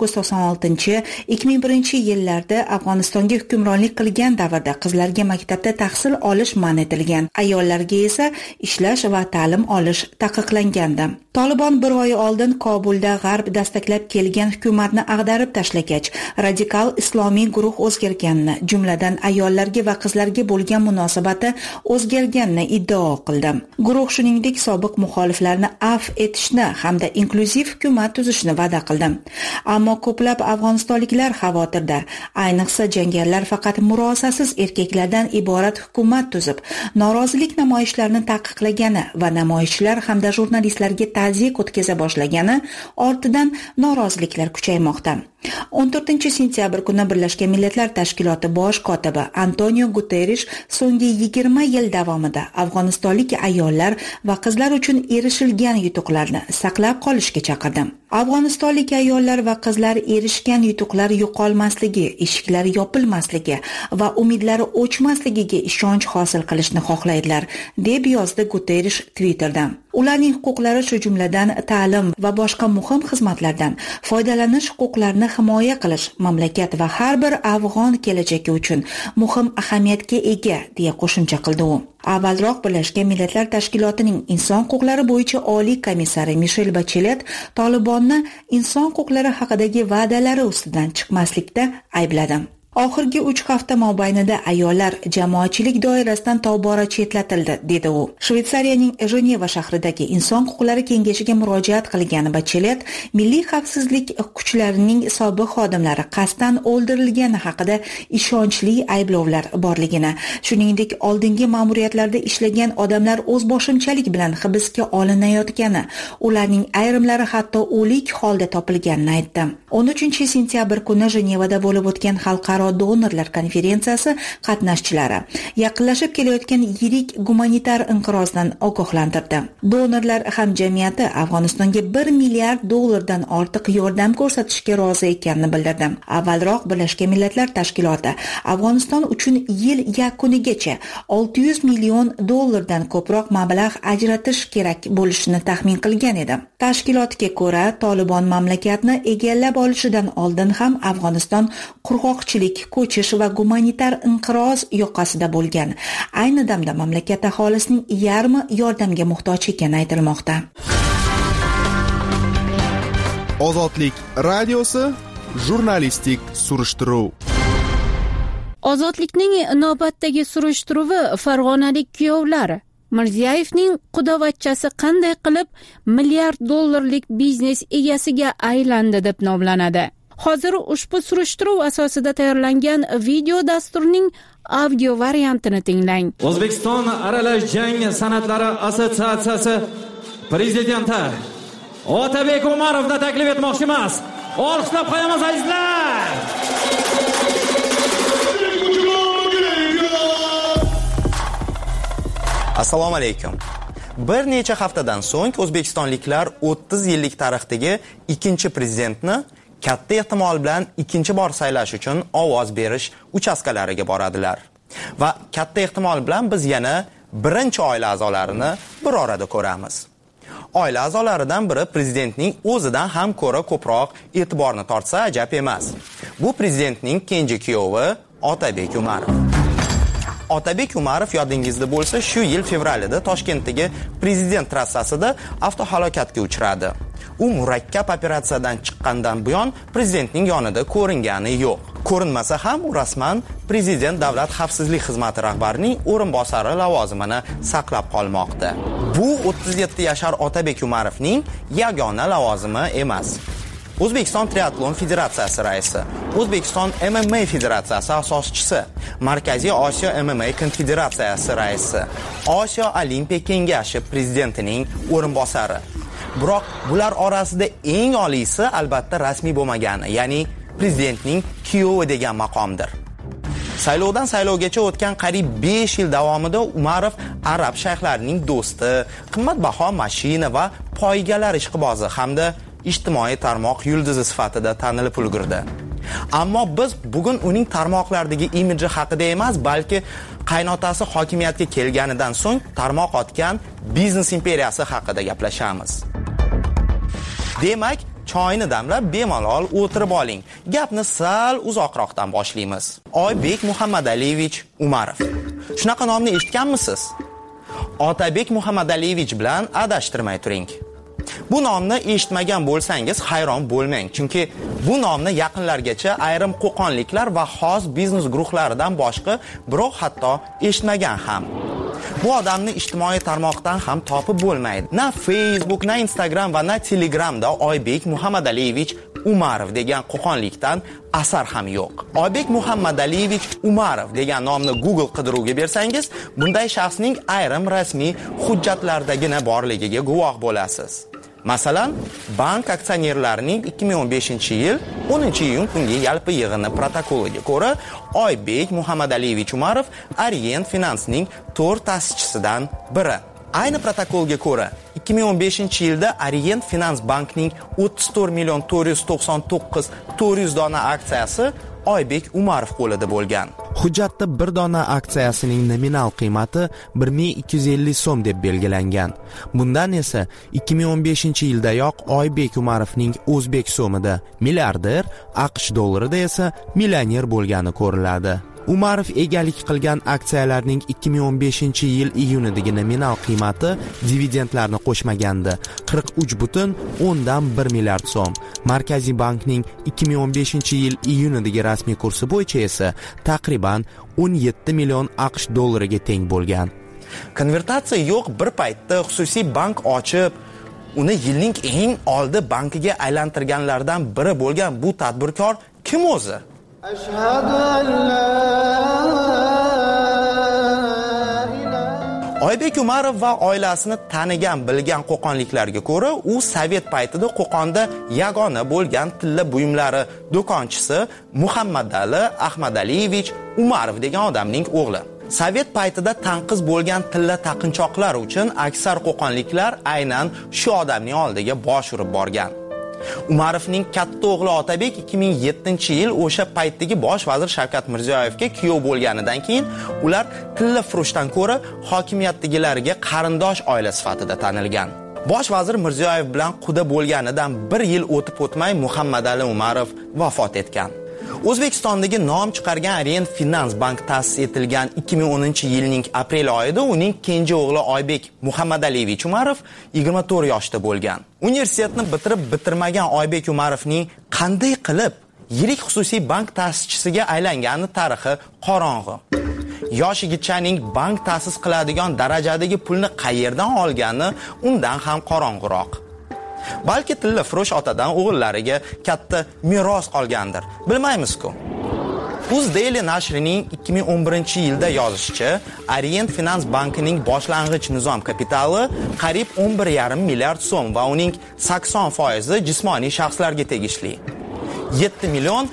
1996-2001-yillarda Afg'onistonga hukmronlik qilgan davrda qizlarga maktabda tahsil olish man etilgan, ayollarga esa ishlash va ta'lim olish taqiqlangandi. Tolibon bir oy oldin Kobulda g'arb dastaklab kelgan hukumatni ag'darib tashlagach, radikal islomiy guruh o'zgarganini, jumladan ayollarga va qizlarga bo'lgan munosabati o'zgarganini iddao qildi. Guruh shuningdek sobiq muxoliflarni afv etishni hamda inklyuziv hukumat tuzishni va'da qildi. Ammo ko'plab afg'onistonliklar xavotirda. Ayniqsa jangarilar faqat murosasiz erkaklardan iborat hukumat tuzib, norozilik namoyishlarini taqiqlagani va namoyishchilar hamda jurnalistlarga ta'ziyat o'tkaza boshlagani ortidan noroziliklar kuchaymoqda. 14-sentyabr kuni Birlashgan Millatlar Tashkiloti bosh kotibi Antonio Guterrish so'nggi 20 yil davomida afg'onistonlik ayollar va qizlar uchun erishilgan yutuqlarni saqlab qolishga chaqirdi. Afg'onistonlik ayollar va qizlar erishgan yutuqlar yo'qolmasligi, eshiklari yopilmasligi va umidlari o'chmasligiga ishonch hosil qilishni xohlaydilar, deb yozdi Guterrish Twitterda. Ularning huquqlari shu jumladan ta'lim va boshqa muhim xizmatlardan foydalanish huquqlarini himoya qilish mamlakat va har bir afg'on kelajagi uchun muhim ahamiyatga ega, deya qo'shimcha qildi u. Avvalroq Birlashgan Millatlar Tashkilotining inson huquqlari bo'yicha oliy komissari Michelle Bachelet Tolibonni inson huquqlari haqidagi va'dalari ustidan chiqmaslikda aybladi. Oxirgi 3 hafta mobaynida ayollar jamoatchilik doirasidan tobora chetlatildi, dedi u. Shveysariyaning Jeneva shahridagi Inson huquqlari kengashiga murojaat qilgan Bachelet milliy xavfsizlik kuchlarining sobiq xodimlari qasddan o'ldirilgani haqida ishonchli ayblovlar borligini, shuningdek oldingi ma'muriyatlarda ishlagan odamlar o'zboshimchalik bilan hibsga olinayotgani, ularning ayrimlari hatto o'lik holda topilganini aytdi. 13-sentyabr kuni Jenevada bo'lib o'tgan xalqaro donorlar konferensiyasi qatnashchilari yaqinlashib kelayotgan yirik gumanitar inqirozdan ogohlantirdi. Donorlar hamjamiyati Afg'onistonga $1 milliard ortiq yordam ko'rsatishga rozi ekanini bildirdi. Avvalroq Birlashgan Millatlar Tashkiloti Afg'oniston uchun yil yakunigacha $600 million ko'proq mablag' ajratish kerak bo'lishini taxmin qilgan edi. Tashkilotga ko'ra, Tolibon mamlakatni egallab olishidan oldin ham Afg'oniston qurg'oqchilik, ko'chish va gumanitar inqiroz yoqasida bo'lgan. Ayni damda mamlakat aholisining yarmi yordamga muhtoj ekani aytilmoqda. Ozodlik radiosi jurnalistik surishtiruv. Ozodlikning navbatdagi surishtiruvi Farg'onalik kuyovlar Mirziyoyevning qudovachchasi qanday qilib $1 milliard biznes egasiga aylandi deb nomlanadi. Hozir ushbu surishtiruv asosida tayyorlangan video dasturning audio variantini tinglang. O'zbekiston Aralash jang san'atlari assotsiatsiyasi prezidenti Otabek Umarovni taklif etmoqchimiz. Olqishlab qo'yamiz azizlar. Assalomu alaykum. Bir necha haftadan so'ng o'zbekistonliklar 30 yillik tarixdagi ikkinchi prezidentni katta ehtimol bilan ikkinchi bor saylash uchun ovoz berish uchastkalariga boradilar. Va katta ehtimol bilan biz yana birinchi oila a'zolarini bir orada ko'ramiz. Oila a'zolaridan biri prezidentning o'zidan ham ko'ra ko'proq e'tiborni tortsa ajab emas. Bu prezidentning kenja kuyovi Otabek Umarov. Otabek Umarov yodingizda bo'lsa, shu yil fevralida Toshkentdagi prezident trassasida avtohalokatga uchradi. U murakkab operatsiyadan chiqqandan buyon prezidentning yonida ko'ringani yo'q. Ko'rinmasa ham u rasman prezident davlat xavfsizlik xizmati rahbarining o'rinbosari lavozimini saqlab qolmoqda. Bu 37 yashar Otabek Umarovning yagona lavozimi emas. O'zbekiston Triatlon Federatsiyasi raisi, O'zbekiston MMA Federatsiyasi asoschisi, Markaziy Osiyo MMA Konfederatsiyasi raisi, Osiyo Olimpiya Kengashi prezidentining o'rinbosari. Biroq bular orasida eng oliysi albatta rasmiy bo'lmagani, ya'ni prezidentning kuyovi degan maqomdir. Saylovdan saylovgacha o'tgan qariyb 5 yil davomida Umarov arab shayxlarining do'sti, qimmatbaho mashina va poygalar ishqibozi hamda ijtimoiy tarmoq yulduzi sifatida tanilib ulgurdi. Ammo biz bugun uning tarmoqlardagi imidji haqida emas, balki qaynotasi hokimiyatga kelganidan so'ng tarmoq otgan biznes imperiyasi haqida gaplashamiz. Demak, choyni damlab bemalol o'tirib oling. Gapni sal uzoqroqdan boshlaymiz. Oybek Muhammadaliyevich Umarov. Shunaqa nomni eshitganmisiz? Otabek Muhammadaliyevich bilan adashtirmay turing. Bu nomni eshitmagan bo'lsangiz hayron bo'lmang, chunki bu nomni yaqinlargacha ayrim qo'qonliklar va xos biznes guruhlaridan boshqa birov hatto eshitmagan ham. Bu odamni ijtimoiy tarmoqdan ham topib bo'lmaydi. Na Facebook, na Instagram va na Telegramda Oybek Muhammadaliyevich Umarov degan qo'qonlikdan asar ham yo'q. Oybek Muhammadaliyevich Umarov degan nomni Google qidiruvga bersangiz, bunday shaxsning ayrim rasmiy hujjatlardagina borligiga guvoh bo'lasiz. Masalan, bank aksionerlarining 2015-yil 10-iyun kungi yalpi yig'ini protokoliga ko'ra, Oybek Muhammadaliyevich Umarov Orient Financening 4 ta'sischisidan biri. Ayni protokolga ko'ra, 2015-yilda Orient Finance bankning 34.499.400 dona aksiyasi Oybek Umarov qo'lida bo'lgan. Hujjatda bir dona aksiyasining nominal qiymati 1250 so'm deb belgilangan. Bundan esa 2015-yildayoq Oybek Umarovning o'zbek so'mida milliarder, AQSh dollarida esa millioner bo'lgani ko'riladi. Umarov egalik qilgan aksiyalarning 2015-yil iyunidagi nominal qiymati dividendlarni qo'shmaganda 43,1 milliard so'm. Markaziy bankning 2015-yil iyunidagi rasmiy kursi bo'yicha esa taqriban 17 million AQSh dollariga teng bo'lgan. Konvertatsiya yo'q bir paytda xususiy bank ochib, uni yilning eng oldi bankiga aylantirganlardan biri bo'lgan bu tadbirkor kim o'zi? Oybek Umarov va oilasini tanigan, bilgan qo'qonliklarga ko'ra, u Sovet paytida Qo'qonda yagona bo'lgan tilla buyumlari do'konchisi Muhammadali Ahmadaliyevich Umarov degan odamning o'g'li. Sovet paytida tanqis bo'lgan tilla taqinchoqlar uchun aksar qo'qonliklar aynan shu odamning oldiga bosh urib borgan. Umarovning katta o'g'li Otabek 2007-yil o'sha paytdagi bosh vazir Shavkat Mirziyoyevga kuyov bo'lganidan keyin ular tilla furushdan ko'ra hokimiyatdagilariga qarindosh oila sifatida tanilgan. Bosh vazir Mirziyoyev bilan quda bo'lganidan 1 yil o'tib o'tmay Muhammadali Umarov vafot etgan. O'zbekistondagi nom chiqargan Orient Finans Bank ta'sis etilgan 2010-yilning aprel oyida uning kenja o'g'li Oybek Muhammadaliyevich Umarov 24 yoshda bo'lgan. Universitetni bitirmagan Oybek Umarovning qanday qilib yirik xususiy bank ta'sischisiga aylangani tarixi qorong'u. Yosh yigitchaning bank ta'sis qiladigan darajadagi pulni qayerdan olgani undan ham qorong'uroq. Balki tilla furush otadan o'g'illariga katta meros qolgandir. Bilmaymiz-ku. UzDaily nashrining 2011-yilda yozishicha, Orient Finans bankining boshlang'ich nizom kapitali qariyb 11,5 milliard so'm va uning 80% jismoniy shaxslarga tegishli. 7 million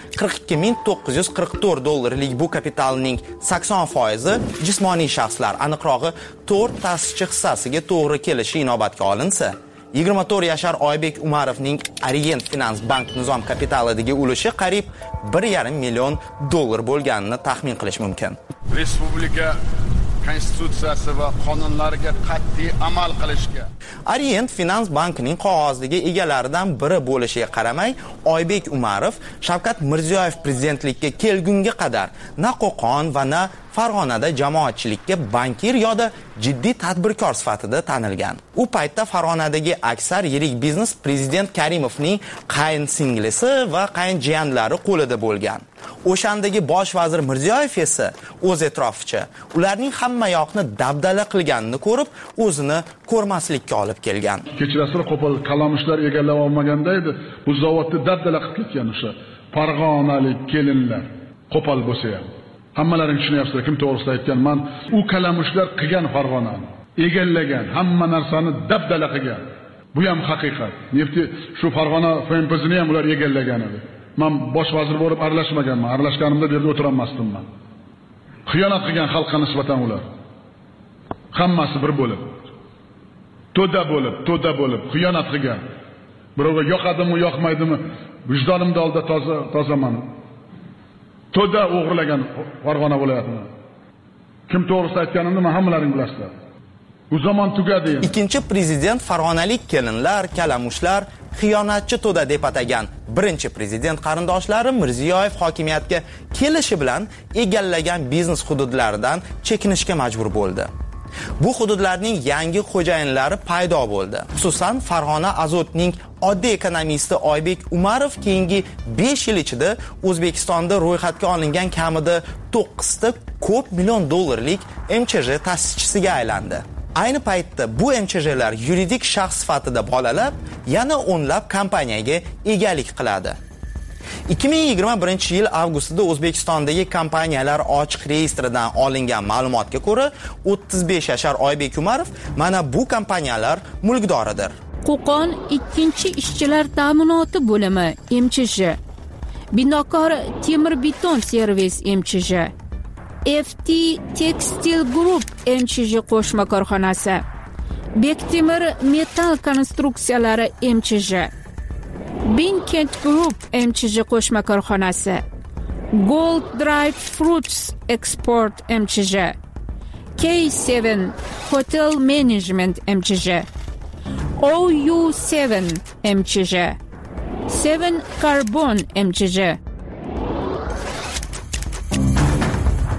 42,944 dollarlik bu kapitalning 80% jismoniy shaxslar, aniqrog'i 4 ta'sischi hissasiga to'g'ri kelishi inobatga olinsa, 24 yashar Oybek Umarovning Orient Finans bank nizom kapitalidagi ulushi qariyb 1,5 million dollar bo'lganini taxmin qilish mumkin. Respublika konstitutsiyasi va qonunlariga qat'iy amal qilishga. Orient Finans bankining qog'ozdagi egalaridan biri bo'lishiga qaramay, Oybek Umarov Shavkat Mirziyoyev prezidentlikka kelgunga qadar na Qo'qon va na Farg'onada jamoatchilikka bankir yoda jiddiy tadbirkor sifatida tanilgan. U paytda Farg'onadagi aksar yirik biznes prezident Karimovning qayin singlisi va qayin jiyanlari qo'lida bo'lgan. O'shandagi bosh vazir Mirziyoyev esa o'z e'tiroficha ularning hamma yoqni dabdala qilganini ko'rib, o'zini ko'rmaslikka olib kelgan. Kechirasida qo'pol kalamushlar egallab olmaganda edi, bu zavodni dabdala qilib ketgan o'sha farg'onalik kelinlar qo'pol bo'lsa ham. Hammalaring tushunyapsizlar, kim to'g'risida aytgan. Men u kalamushlar qilgan Farg'onani, egallagan, hamma narsani dabdala qilgan. Bu ham haqiqat. Nefti shu Farg'ona FMP'sini ham ular egallagan edi. Men bosh vazir bo'lib aralashmaganman. Aralashganimda bu yerda o'tirolmasdim men. Xiyonat qilgan xalqqa nisbatan ular. Hammasi bir bo'lib. To'da bo'lib xiyonat qilgan. Birovga yoqadimi, yoqmaydimi, vijdonimda oldida tozaman. To'da o'g'irlagan Farg'ona viloyatini. Kim to'g'risida aytganimni men hammalaring bilasizlar. Bu zamon tugadi. Ikkinchi prezident farg'onalik kelinlar, kalamushlar xiyonatchi to'da deb atagan birinchi prezident qarindoshlari Mirziyoyev hokimiyatga kelishi bilan egallagan biznes hududlaridan chekinishga majbur bo'ldi. Bu hududlarning yangi xo'jayinlari paydo bo'ldi. Xususan, Farg'ona Azotning oddiy ekonomisti Oybek Umarov keyingi 5 yil ichida O'zbekistonda ro'yxatga olingan kamida 9 ta ko'p million dollarlik MChJ ta'sischisiga aylandi. Ayni paytda bu MChJlar yuridik shaxs sifatida bolalab, yana o'nlab kompaniyaga egalik qiladi. 2021-yil avgustida O'zbekistondagi kompaniyalar ochiq reyestridan olingan ma'lumotga ko'ra, 35 yashar Oybek Umarov mana bu kompaniyalar mulkdoridir. Qo'qon ikkinchi ishchilar ta'minoti bo'limi MChJ, Binokor temir beton servis MChJ, FT Textile Group MChJ qo'shma korxonasi, Bektemir metal konstruksiyalari MChJ, Binkent Group MChJ qo'shma korxonasi, Gold Drive Fruits Export MChJ, K7 Hotel Management MChJ, OU7 MChJ, 7 Carbon MChJ.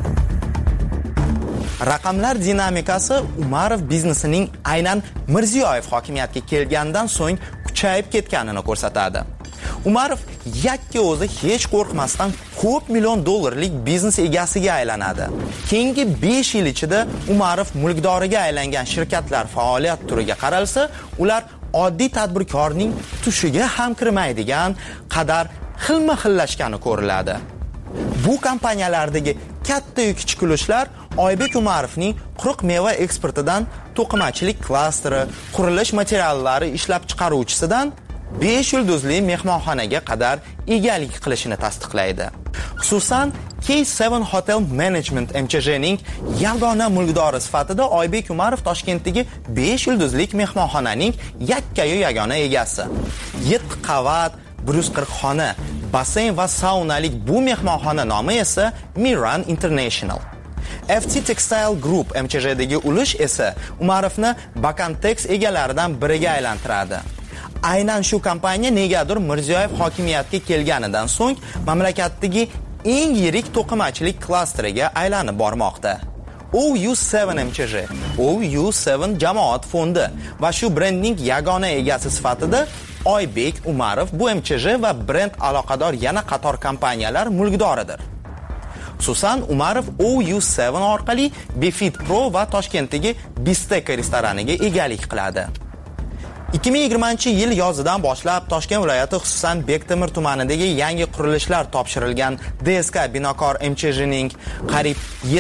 Raqamlar dinamikasi Umarov biznesining aynan Mirziyoyev hokimiyatga kelgandan so'ng kuchayib ketganini ko'rsatadi. Umarov yakka o'zi hech qo'rqmasdan ko'p million dollarlik biznes egasiga aylanadi. Keyingi 5 yil ichida Umarov mulkdoriga aylangan shirkatlar faoliyat turiga qaralsa, ular oddiy tadbirkorning tushiga ham kirmaydigan qadar xilma-xillashgani ko'riladi. Bu kompaniyalardagi katta yu kichik ulushlar Oybek Umarovning quruq meva eksportidan to'qimachilik klasteri, qurilish materiallari ishlab chiqaruvchisidan 5 yulduzli mehmonxonaga qadar egalik qilishini tasdiqlaydi. Xususan, K7 Hotel Management MCJning yagona mulkdori sifatida Oybek Umarov Toshkentdagi 5 yulduzlik mehmonxonaning yakkayu yagona egasi. 7 qavat, 140 xona, basseyn va saunalik bu mehmonxona nomi esa Miran International. FT Textile Group MCJdagi ulush esa Umarovni Bakantex egalaridan biriga aylantiradi. Aynan shu kompaniya negadir Mirziyoyev hokimiyatga kelganidan so'ng mamlakatdagi eng yirik to'qimachilik klasteriga aylanib bormoqda. OU7 MCJ, OU7 jamoat fondi va shu brendning yagona egasi sifatida Oybek Umarov bu MCJ va brend aloqador yana qator kompaniyalar mulkdoridir. Xususan, Umarov OU7 orqali Befit Pro va Toshkentdagi Bistek restoraniga egalik qiladi. 2020-yil yozidan boshlab Toshkent viloyati, xususan Bektemir tumanidagi yangi qurilishlar topshirilgan DSK Binokor MCJning qariyb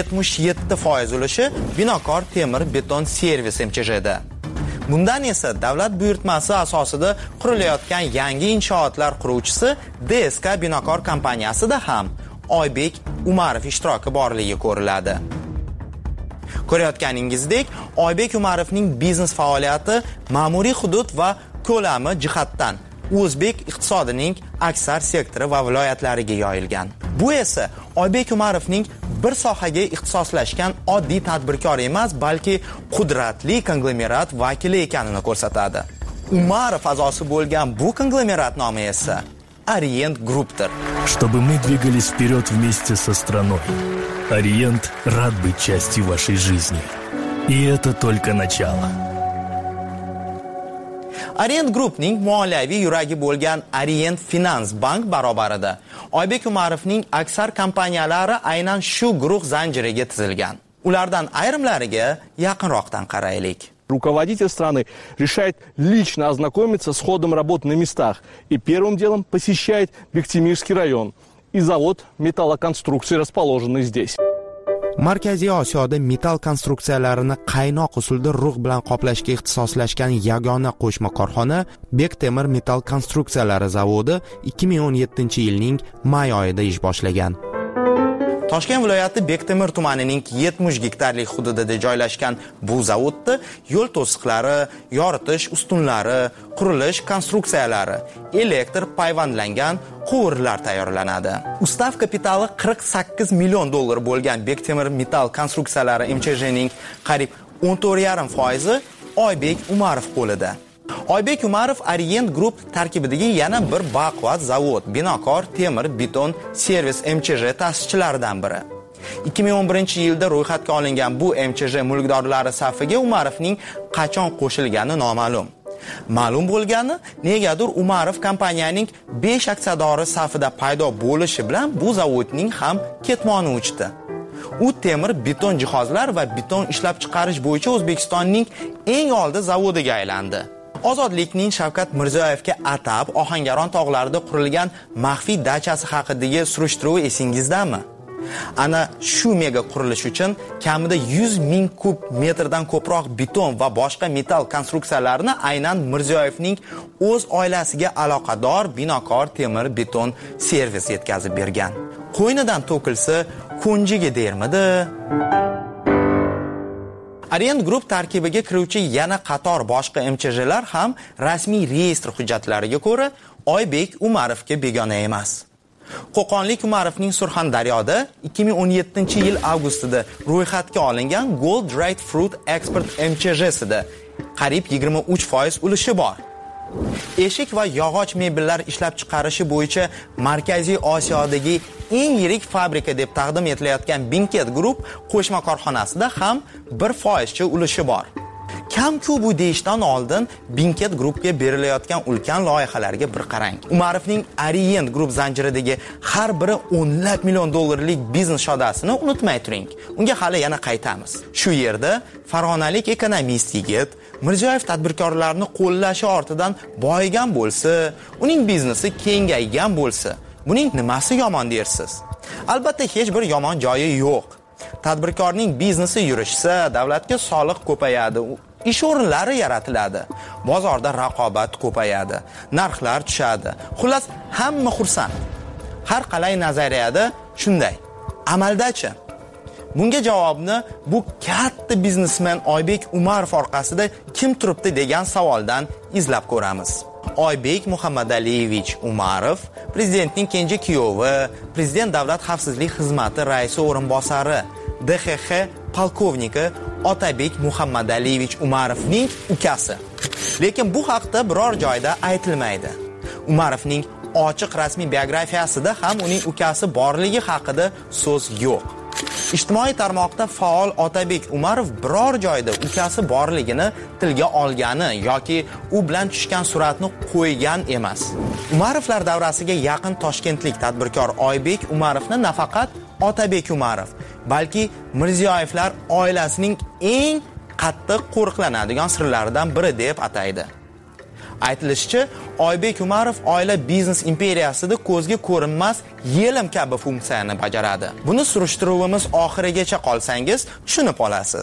77% ulushi Binokor temir beton servis MCJda. Bundan esa davlat buyurtmasi asosida qurilayotgan yangi inshootlar quruvchisi DSK Binokor kompaniyasida ham Oybek Umarov ishtiroki borligi ko'riladi. Ko'rayotganingizdek, Oybek Umarovning biznes faoliyati ma'muriy hudud va ko'lami jihatdan o'zbek iqtisodining aksar sektori va viloyatlariga yoyilgan. Bu esa Oybek Umarovning bir sohaga ixtisoslashgan oddiy tadbirkor emas, balki qudratli konglomerat vakili ekanini ko'rsatadi. Umarov a'zosi bo'lgan bu konglomerat nomi esa Orient Group'dir. Чтобы мы двигались вперед вместе со страной. Orient рад быть частью вашей жизни. И это только начало. Orient Group'ning moliyaviy yuragi bo'lgan Orient Finance Bank barobarida Oybek Umarovning aksar kompaniyalari aynan shu guruh zanjiriga tizilgan. Ulardan ayrimlariga yaqinroqdan qaraylik. Руководитель страны решает лично ознакомиться с ходом работ на местах и первым делом посещает Бехтемирский район и завод металлоконструкций, расположенный здесь. Markaziy Osiyoda metall konstruksiyalarini qaynoq usulda rug' bilan qoplashga ixtisoslashgan yagona qo'shma korxona Bektemir metall konstruksiyalari zavodi 2017-yilning may oyida ish boshlagan. Toshkent viloyati Bektemir tumanining 70 gektarlik hududida joylashgan bu zavodda yo'l to'siqlari, yoritish ustunlari, qurilish konstruksiyalari, elektr payvandlangan quvurlar tayyorlanadi. Ustav kapitali 48 million dollar bo'lgan Bektemir metall konstruksiyalari MCJning qariyb 14,5% Oybek Umarov qo'lida. Oybek Umarov Orient Group tarkibidagi yana bir baquvvat zavod, Binokor temir beton servis MCJ ta'sischilaridan biri. 2011-yilda ro'yxatga olingan bu MCJ mulkdorlari safiga Umarovning qachon qo'shilgani noma'lum. Ma'lum bo'lgani, negadir Umarov kompaniyaning 5 aksiyadori safida paydo bo'lishi bilan bu zavodning ham ketmoni uchdi. U temir beton jihozlar va beton ishlab chiqarish bo'yicha O'zbekistonning eng oldi zavodiga aylandi. Ozodlikning Shavkat Mirziyoyevga atab Ohangaron tog'larida qurilgan maxfiy dachasi haqidagi surishtiruv esingizdami? Ana shu mega qurilish uchun kamida 100 ming kub metrdan ko'proq beton va boshqa metall konstruksiyalarni aynan Mirziyoyevning o'z oilasiga aloqador Binokor temir beton servis yetkazib bergan. Qo'ynidan to'kilsa, ko'njiga dermidi? Orient Group tarkibiga kiruvchi yana qator boshqa MCJlar ham rasmiy reyestr hujjatlariga ko'ra Oybek Umarovga begona emas. Qo'qonlik Umarovning Surxondaryoda 2017-yil avgustida ro'yxatga olingan Gold Dried Fruit Export MCJsida qariyb 23% ulushi bor. Eshik va yog'och mebellar ishlab chiqarishi bo'yicha Markaziy Osiyodagi eng yirik fabrika deb taqdim etilayotgan Binket Group qo'shma korxonasida ham 1% ulushi bor. Kam-ku bu deyishdan oldin Binket Groupga berilayotgan ulkan loyihalarga bir qarang. Umarovning Orient Group zanjiridagi har biri $10 million biznes shodasini unutmay turing. Unga hali yana qaytamiz. Shu yerda farg'onalik ekonomist yigit Mirziyoyev tadbirkorlarni qo'llashi ortidan boyigan bo'lsa, uning biznesi kengaygan bo'lsa, buning nimasi yomon dersiz? Albatta hech bir yomon joyi yo'q. Tadbirkorning biznesi yurishsa, davlatga soliq ko'payadi, ish o'rinlari yaratiladi, bozorda raqobat ko'payadi, narxlar tushadi. Xullas, hamma xursand. Har qalay nazariyada shunday. Amaldachi? Bunga javobni bu katta biznesmen Oybek Umarov orqasida kim turibdi degan savoldan izlab ko'ramiz. Oybek Muhammadaliyevich Umarov, prezidentning kenja kuyovi, prezident davlat xavfsizlik xizmati raisi o'rinbosari, DXX polkovniki Otabek Muhammadaliyevich Umarovning ukasi. Lekin bu haqda biror joyda aytilmaydi. Umarovning ochiq rasmiy biografiyasida ham uning ukasi borligi haqida so'z yo'q. Ijtimoiy tarmoqda faol Otabek Umarov biror joyda ukasi borligini tilga olgani yoki u bilan tushgan suratni qo'ygan emas. Umarovlar davrasiga yaqin toshkentlik tadbirkor Oybek Umarovni nafaqat Otabek Umarov, balki Mirziyoyevlar oilasining eng qattiq qo'riqlanadigan sirlaridan biri deb ataydi. Aytilishicha, Oybek Umarov oila biznes imperiyasida ko'zga ko'rinmas yelim kabi funksiyani bajaradi. Buni surishtiruvimiz oxirigacha qolsangiz, tushunib olasiz.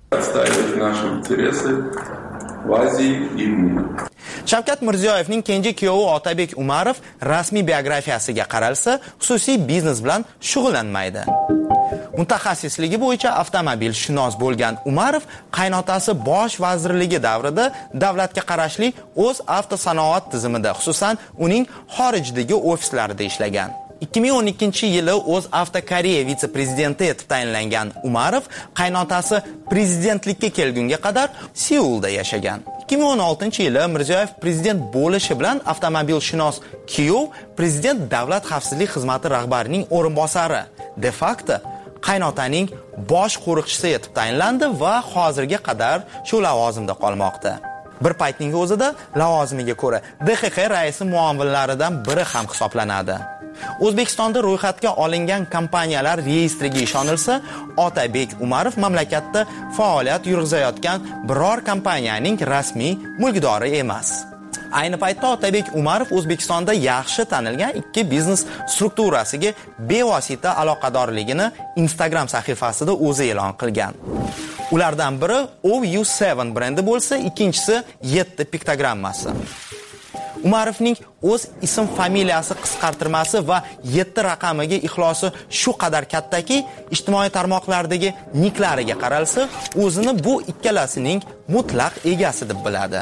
Shavkat Mirziyoyevning kenja kuyovi Otabek Umarov rasmiy biografiyasiga qaralsa, xususiy biznes bilan shug'ullanmaydi. Mutaxassisligi bo'yicha avtomobilshunos bo'lgan Umarov qaynotasi bosh vazirligi davrida davlatga qarashli o'z avtosanoat tizimida, xususan uning xorijdagi ofislarida ishlagan. 2012-yili o'z Avtokoreya vitse-prezidenti etib tayinlangan Umarov qaynotasi prezidentlikka kelgunga qadar Seulda yashagan. 2016-yili Mirziyoyev prezident bo'lishi bilan avtomobilshunos kuyov prezident davlat xavfsizlik xizmati rahbarining o'rinbosari, de facto qaynotaning bosh qo'riqchisi etib tayinlandi va hozirga qadar shu lavozimda qolmoqda. Bir paytning o'zida lavozimiga ko'ra DXX raisi muovinlaridan biri ham hisoblanadi. O'zbekistonda ro'yxatga olingan kompaniyalar reyestriga ishonilsa, Otabek Umarov mamlakatda faoliyat yurgizayotgan biror kompaniyaning rasmiy mulkdori emas. Ayni paytda Otabek Umarov O'zbekistonda yaxshi tanilgan ikki biznes strukturasiga bevosita aloqadorligini Instagram sahifasida o'zi e'lon qilgan. Ulardan biri OU7 brendi bo'lsa, ikkinchisi 7 piktogrammasi. Umarovning o'z ism familiyasi qisqartirmasi va 7 raqamiga ixlosi shu qadar kattaki, ijtimoiy tarmoqlardagi niklariga qaralsa, o'zini bu ikkalasining mutlaq egasi deb biladi.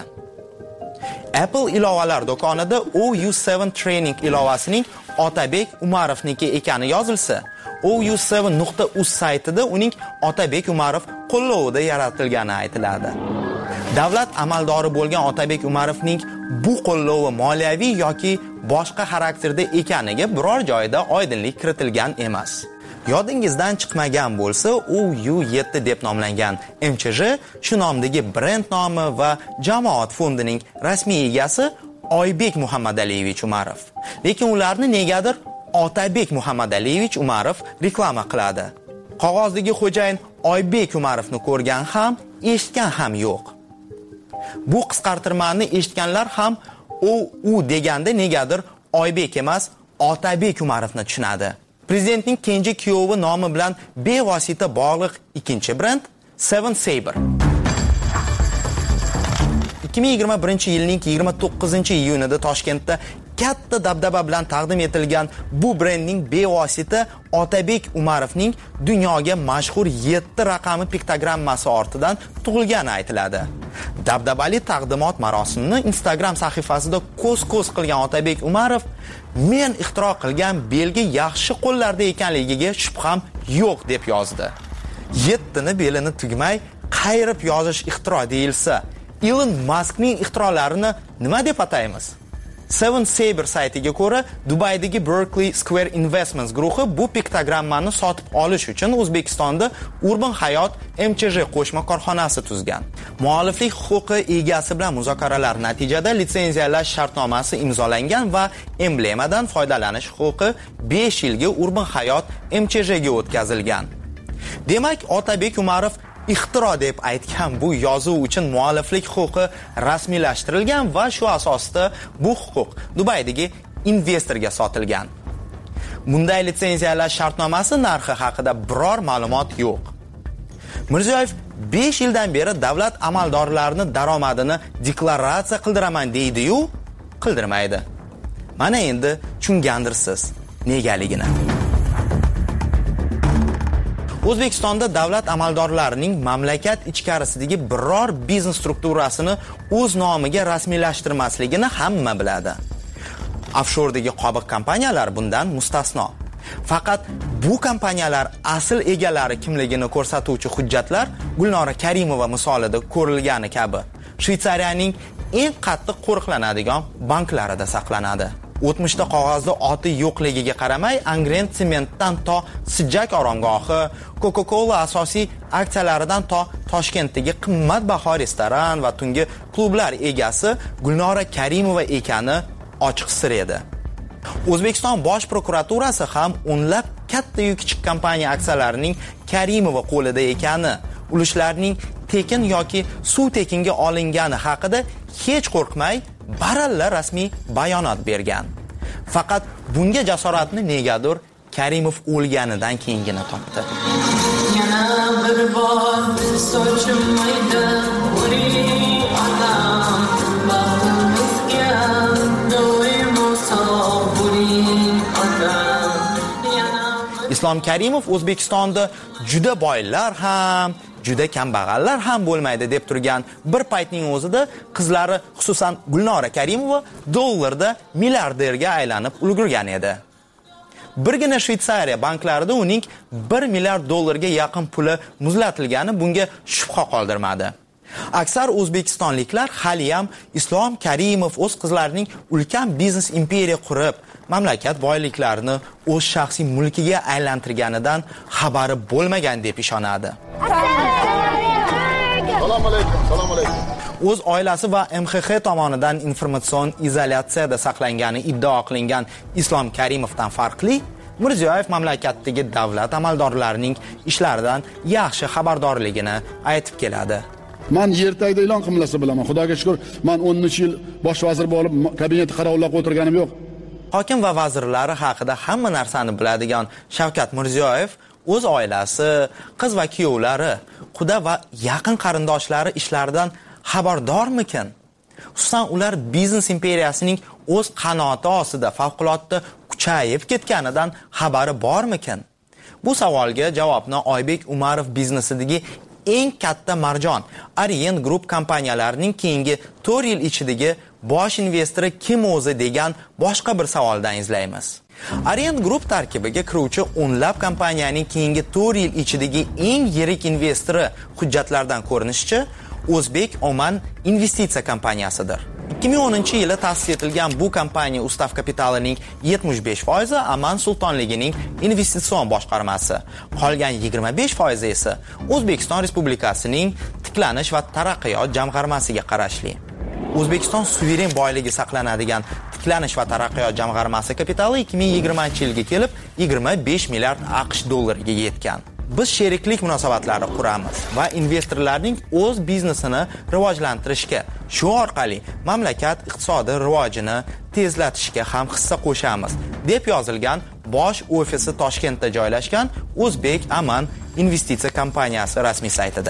Apple ilovalar do'konida OU7 Training ilovasining Otabek Umarovniki ekani yozilsa, OU7.uz saytida uning Otabek Umarov qo'llovida yaratilgani aytiladi. Davlat amaldori bo'lgan Otabek Umarovning bu qo'llovi moliyaviy yoki boshqa xarakterda ekaniga biror joyda oydinlik kiritilgan emas. Yodingizdan chiqmagan bo'lsa, OU7 deb nomlangan MChJ shu nomdagi brend nomi va jamoat fondining rasmiy egasi Oybek Muhammadaliyevich Umarov. Lekin ularni negadir Otabek Muhammadaliyevich Umarov reklama qiladi. Qog'ozdagi xo'jayin Oybek Umarovni ko'rgan ham, eshitgan ham yo'q. Bu qisqartirmani eshitganlar ham OU deganda negadir Oybek emas, Otabek Umarovni tushunadi. Prezidentning kenja kuyovi nomi bilan bevosita bog'liq ikkinchi brend Seven Saber. 2021-yilning 29-iyunida Toshkentda katta dabdaba bilan taqdim etilgan bu brendning bevosita Otabek Umarovning dunyoga mashhur 7 raqami piktogrammasi ortidan tug'ilgani aytiladi. Dabdabali taqdimot marosimini Instagram sahifasida ko'z-ko'z qilgan Otabek Umarov, men ixtiro qilgan belgi yaxshi qo'llarda ekanligiga shubham yo'q deb yozdi. 7ni belini tugmay qayirib yozish ixtiro deyilsa, Elon Muskning ixtirolarini nima deb ataymiz? Seven Saber saytiga ko'ra, Dubaydagi Berkeley Square Investments guruhi bu piktogrammani sotib olish uchun O'zbekistonda Urban Hayot MChJ qo'shma korxonasi tuzgan. Mualliflik huquqi egasi bilan muzokaralar natijada litsenziyalash shartnomasi imzolangan va emblemadan foydalanish huquqi 5 yilga Urban Hayot MChJga o'tkazilgan. Demak, Otabek Umarov ixtiro deb aytgan bu yozuv uchun mualliflik huquqi rasmiylashtirilgan va shu asosda bu huquq Dubaydagi investorga sotilgan. Bunday litsenziyalash shartnomasi narxi haqida biror ma'lumot yo'q. Mirziyoyev 5 yildan beri davlat amaldorlarining daromadini deklaratsiya qildiraman deydi-yu, qildirmaydi. Mana endi tushungandirsiz negaligini. O'zbekistonda davlat amaldorlarining mamlakat ichkarisidagi biror biznes strukturasini o'z nomiga rasmiylashtirmasligini hamma biladi. Offshordagi qobiq kompaniyalar bundan mustasno. Faqat bu kompaniyalar asl egalari kimligini ko'rsatuvchi hujjatlar Gulnora Karimova misolida ko'rilgani kabi Shveysariyaning eng qattiq qo'riqlanadigan banklarida saqlanadi. O'tmishda qog'ozda oti yo'qligiga qaramay, Angren Sementdan to Sijjak oromgohi, Coca-Cola asosiy aksiyalaridan to Toshkentdagi qimmatbaho restoran va tungi klublar egasi Gulnora Karimova ekani ochiq sir edi. O'zbekiston Bosh prokuraturasi ham o'nlab katta yu kichik kompaniya aksiyalarining Karimova qo'lida ekani, ulushlarning tekin yoki suv tekinga olingani haqida hech qo'rqmay baralla rasmiy bayonot bergan. Faqat bunga jasoratni negadir Karimov o'lganidan keyingina topdi. Yana bir bor sochmaydi odam baxtimizga doimo sog' bo'ling odam. Islom Karimov O'zbekistonda juda boylar ham juda kambag'allar ham bo'lmaydi deb turgan bir paytning o'zida qizlari, xususan Gulnora Karimova dollarda milliarderga aylanib ulgurgan edi. Birgina Shveysariya banklarida uning 1 milliard dollarga yaqin puli muzlatilgani bunga shubha qoldirmadi. Aksar o'zbekistonliklar hali ham Islom Karimov o'z qizlarining ulkan biznes imperiya qurib, mamlakat boyliklarini o'z shaxsiy mulkiga aylantirganidan xabari bo'lmagan deb ishonadi. Assalomu alaykum. Assalomu alaykum. O'z oilasi va MXX tomonidan informatsion izolyatsiyada saqlangani iddao qilingan Islom Karimovdan farqli, Mirziyoyev mamlakatdagi davlat amaldorlarining ishlaridan yaxshi xabardorligini aytib keladi. Men yer tagida e'lon qilmasa bilaman. Xudoga shukr, men 10 yil bosh vazir bo'lib, kabinetda qarovlab o'tirganim yo'q. Hokim va vazirlari haqida hamma narsani biladigan Shavkat Mirziyoyev o'z oilasi, qiz va kuyovlari, quda va yaqin qarindoshlari ishlaridan xabardormikin? Xususan ular biznes imperiyasining o'z qanoti ostida favqulodda kuchayib ketganidan xabari bormikin? Bu savolga javobni Oybek Umarov biznesidagi eng katta marjon Orient Group kompaniyalarining keyingi 4 yil ichidagi bosh investori kim o'zi degan boshqa bir savoldan izlaymiz. Orient Group tarkibiga kiruvchi o'nlab kompaniyaning keyingi 4 yil ichidagi eng yirik investori hujjatlardan ko'rinishicha O'zbek Oman investitsiya kompaniyasidir. 2010-yili ta'sis etilgan bu kompaniya ustav kapitalining 75% Aman sultonligining investitsion boshqarmasi, qolgan 25% esa O'zbekiston Respublikasining tiklanish va taraqqiyot jamg'armasiga qarashli. O'zbekiston suveren boyligi saqlanadigan tiklanish va taraqqiyot jamg'armasi kapitali 2020-yilga kelib 25 milliard AQSh dollariga yetgan. Biz sheriklik munosabatlari quramiz va investorlarning o'z biznesini rivojlantirishga, shu orqali mamlakat iqtisodiy rivojini tezlatishga ham hissa qo'shamiz, deb yozilgan bosh ofisi Toshkentda joylashgan O'zbek Aman investitsiya kompaniyasi rasmiy saytida.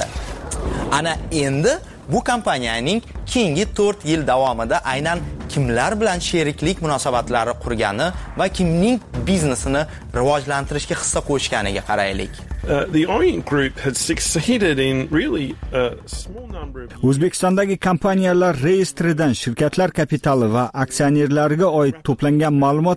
Ana endi bu kompaniyaning keyingi 4 yil davomida aynan kimlar bilan sheriklik munosabatlari qurgani va kimning biznesini rivojlantirishga hissa qo'shganiga qaraylik. The Orient Group had succeeded in really a small number of O'zbekistondagi kompaniyalar reyestridan shirkatlar kapitali va aksionerlariga oid to'plangan ma'lumotlar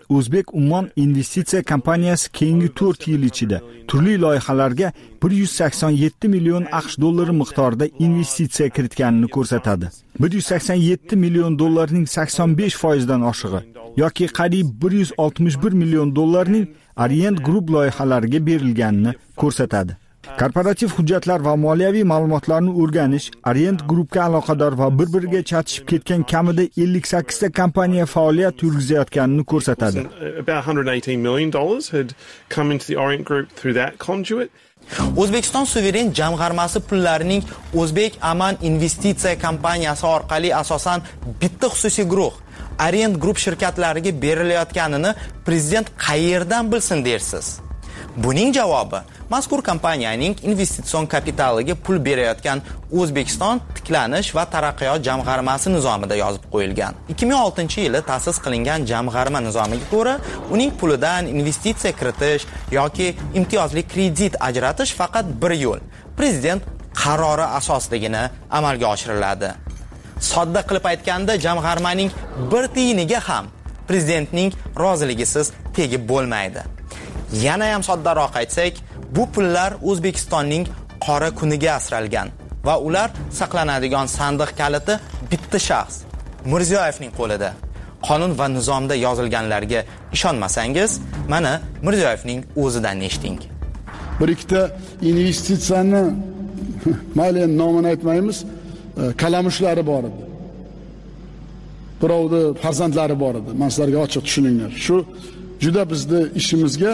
O'zbek Ummon investitsiya kompaniyasi keyingi 4 yil ichida turli loyihalarga 187 million AQSh dollari miqdorida investitsiya kiritganini ko'rsatadi. 187 million dollarning 85% dan oshig'i yoki qariyb 161 million dollarning Orient Group loyihalariga berilganini ko'rsatadi. Korporativ hujjatlar va moliyaviy ma'lumotlarni o'rganish Orient Groupga aloqador va bir-biriga chatishib ketgan kamida 58 ta kompaniya faoliyat yuritayotganini ko'rsatadi. About $118 million had come into the Orient Group through that conduit. O'zbekiston suveren jamg'armasi pullarining O'zbek Aman investitsiya kompaniyasi orqali asosan bitta xususiy guruh Orient Group shirkatlariga berilayotganini prezident qayerdan bilsin dersiz? Buning javobi mazkur kompaniyaning investitsion kapitaliga pul berayotgan O'zbekiston tiklanish va taraqqiyot jamg'armasi nizomida yozib qo'yilgan. 2006-yili ta'sis qilingan jamg'arma nizomiga ko'ra, uning pulidan investitsiya kiritish yoki imtiyozli kredit ajratish faqat bir yo'l. Prezident qarori asosidagina amalga oshiriladi. Sodda qilib aytganda, jamg'armaning bir tiyiniga ham prezidentning roziligisiz tegib bo'lmaydi. Yana ham soddaroq aytsak, bu pullar O'zbekistonning qora kuniga asralgan va ular saqlanadigan sandiq kaliti bitta shaxs Mirziyoyevning qo'lida. Qonun va nizomda yozilganlarga ishonmasangiz, mana Mirziyoyevning o'zidan eshiting. Bir ikkita investitsiyani mayli nomini aytmaymiz, kalamushlari bor edi. Birovni farzandlari bor edi. Men sizlarga ochiq tushuninglar. Shu juda bizni ishimizga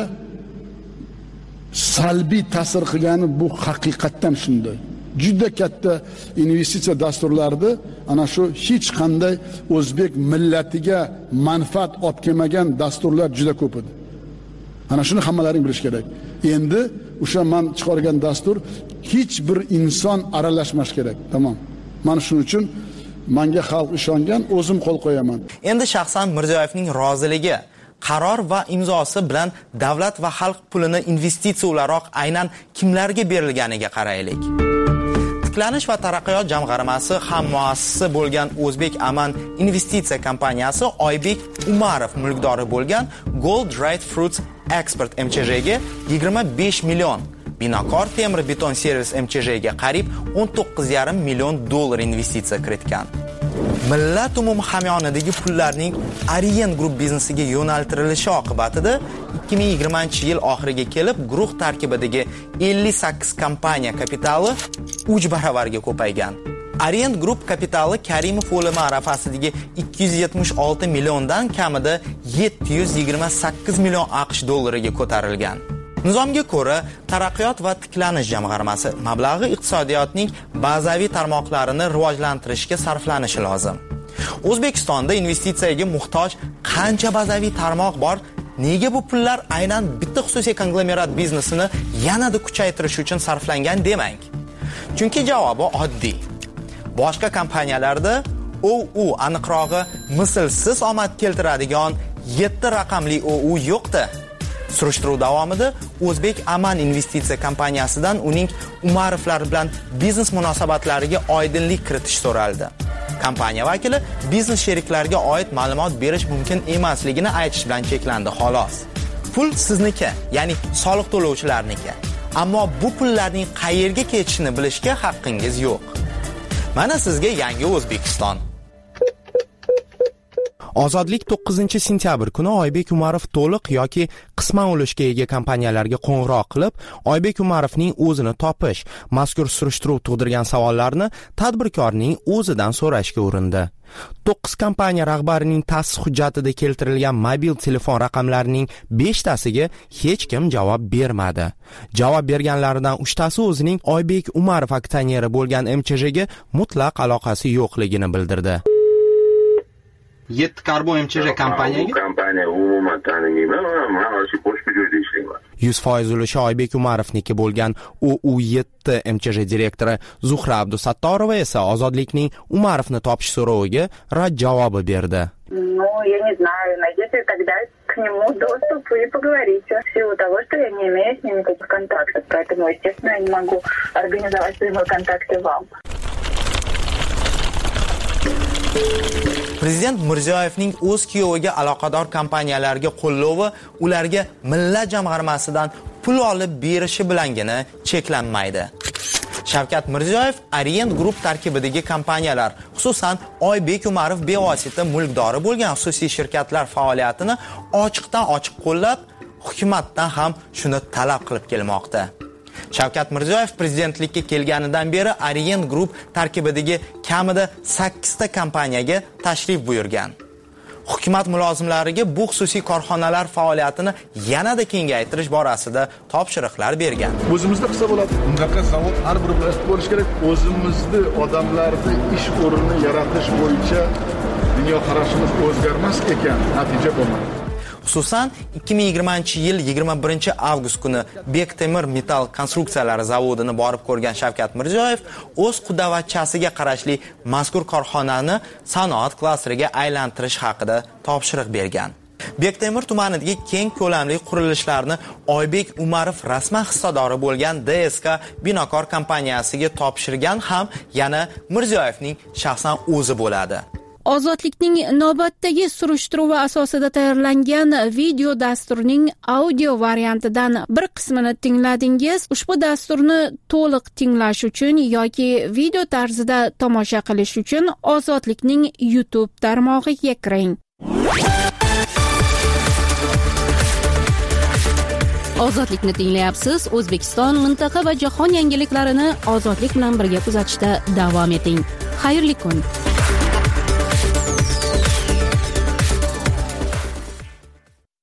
salbiy ta'sir qilgani bu haqiqatdan shunday. Juda katta investitsiya dasturlarida ana shu hech qanday o'zbek millatiga manfaat olib kelmagan dasturlar juda ko'p edi. Ana shuni hammalaring bilish kerak. Endi o'sha men chiqargan dastur hech bir inson aralashmash kerak. Tamam. Mana shuning uchun menga xalq ishongan, o'zim qo'l qo'yaman. Endi shaxsan Mirziyoyevning roziligi, qaror va imzosi bilan davlat va xalq pulini investitsiya o'laroq aynan kimlarga berilganiga qaraylik. Tiklanish va taraqqiyot jamg'armasi ham muassisi bo'lgan O'zbek Aman investitsiya kompaniyasi Oybek Umarov mulkdori bo'lgan Gold Dried Fruits Export MCJga 25 million, Binokor temir beton servis MCJga qariyb 19,5 million dollar investitsiya kiritgan. Millat umumi hamyonidagi pullarning Orient Group biznesiga yo'naltirilishi oqibatida 2020-yil oxiriga kelib guruh tarkibidagi 58 kompaniya kapitali 3 baravarga ko'paygan. Orient Group kapitali Karimov o'limi arafasidagi 276 milliondan kamida 728 million AQSh dollariga ko'tarilgan. Nizomga ko'ra, taraqqiyot va tiklanish jamg'armasi mablag'i iqtisodiyotning bazaviy tarmoqlarini rivojlantirishga sarflanishi lozim. O'zbekistonda investitsiyaga muhtoj qancha bazaviy tarmoq bor? Nega bu pullar aynan bitta xususiy konglomerat biznesini yanada kuchaytirish uchun sarflangan demang? Chunki javobi oddiy. Boshqa kompaniyalarda OU aniqrog'i mislsiz omad keltiradigan 7 raqamli OU yo'qdi. Surishtiruv davomida O'zbek Aman investitsiya kompaniyasidan uning Umarovlar bilan biznes munosabatlariga oydinlik kiritish so'raldi. Kompaniya vakili biznes sheriklariga oid ma'lumot berish mumkin emasligini aytish bilan cheklandi xolos. Pul sizniki, ya'ni soliq to'lovchilarniki. Ammo bu pullarning qayerga ketishini bilishga haqqingiz yo'q. Mana sizga yangi O'zbekiston. Ozodlik 9-sentyabr kuni Oybek Umarov to'liq yoki qisman ulushga ega kompaniyalarga qo'ng'iroq qilib, Oybek Umarovning o'zini topish, mazkur surishtiruv tug'dirgan savollarni tadbirkorning o'zidan so'rashga urindi. 9 kompaniya rahbarining ta'sis hujjatida keltirilgan mobil telefon raqamlarining 5 tasiga hech kim javob bermadi. Javob berganlaridan 3 tasi o'zining Oybek Umarov aksioneri bo'lgan MCJga mutlaq aloqasi yo'qligini bildirdi. 7 karbo MCJ kompaniyaga kompaniya umuman tanimayman, men hozir boshqa joyda ishlayman. 100% ulushi Oybek Umarovniki bo'lgan OU7 MCJ direktori Zuhra Abdusattorova esa Ozodlikning Umarovni topish so'roviga rad javobi berdi. Ну, я не знаю, найдите тогда к нему доступ и поговорите. В силу того, что я не имею с ним никаких контактов, поэтому, естественно, я не могу организовать прямой контакт и вам. Prezident Mirziyoyevning o'z kuyoviga aloqador kompaniyalarga qo'llovi ularga Millat jamg'armasidan pul olib berishi bilangina cheklanmaydi. Shavkat Mirziyoyev Orient Group tarkibidagi kompaniyalar, xususan Oybek Umarov bevosita mulkdori bo'lgan xususiy shirkatlar faoliyatini ochiqdan ochiq qo'llab, hukumatdan ham shuni talab qilib kelmoqda. Shavkat Mirziyoyev prezidentlikka kelganidan beri Orient Group tarkibidagi kamida 8 ta kompaniyaga tashrif buyurgan. Hukumat mulozimlariga bu xususiy korxonalar faoliyatini yanada kengaytirish borasida topshiriqlar bergan. O'zimizda qilsa bo'ladi. Bundaqa zavod har bir viloyatda bo'lish kerak. O'zimizni odamlarni ish o'rnini yaratish bo'yicha dunyo qarashimiz o'zgarmas ekan, natija bo'lmaydi. Xususan 2020-yil 21-avgust kuni Bektemir metall konstruksiyalari zavodini borib ko'rgan Shavkat Mirziyoyev o'z qudavachchasiga qarashli mazkur korxonani sanoat klasteriga aylantirish haqida topshiriq bergan. Bektemir tumanidagi keng ko'lamli qurilishlarni Oybek Umarov rasman hissadori bo'lgan DSK Binokor kompaniyasiga topshirgan ham yana Mirziyoyevning shaxsan o'zi bo'ladi. Ozodlikning navbatdagi surishtiruvi asosida tayyorlangan video dasturning audio variantidan bir qismini tingladingiz. Ushbu dasturni to'liq tinglash uchun yoki video tarzida tomosha qilish uchun Ozodlikning YouTube tarmog'iga kiring. Ozodlikni tinglayapsiz. O'zbekiston, mintaqa va jahon yangiliklarini ozodlik bilan birga kuzatishda davom eting. Xayrli kun.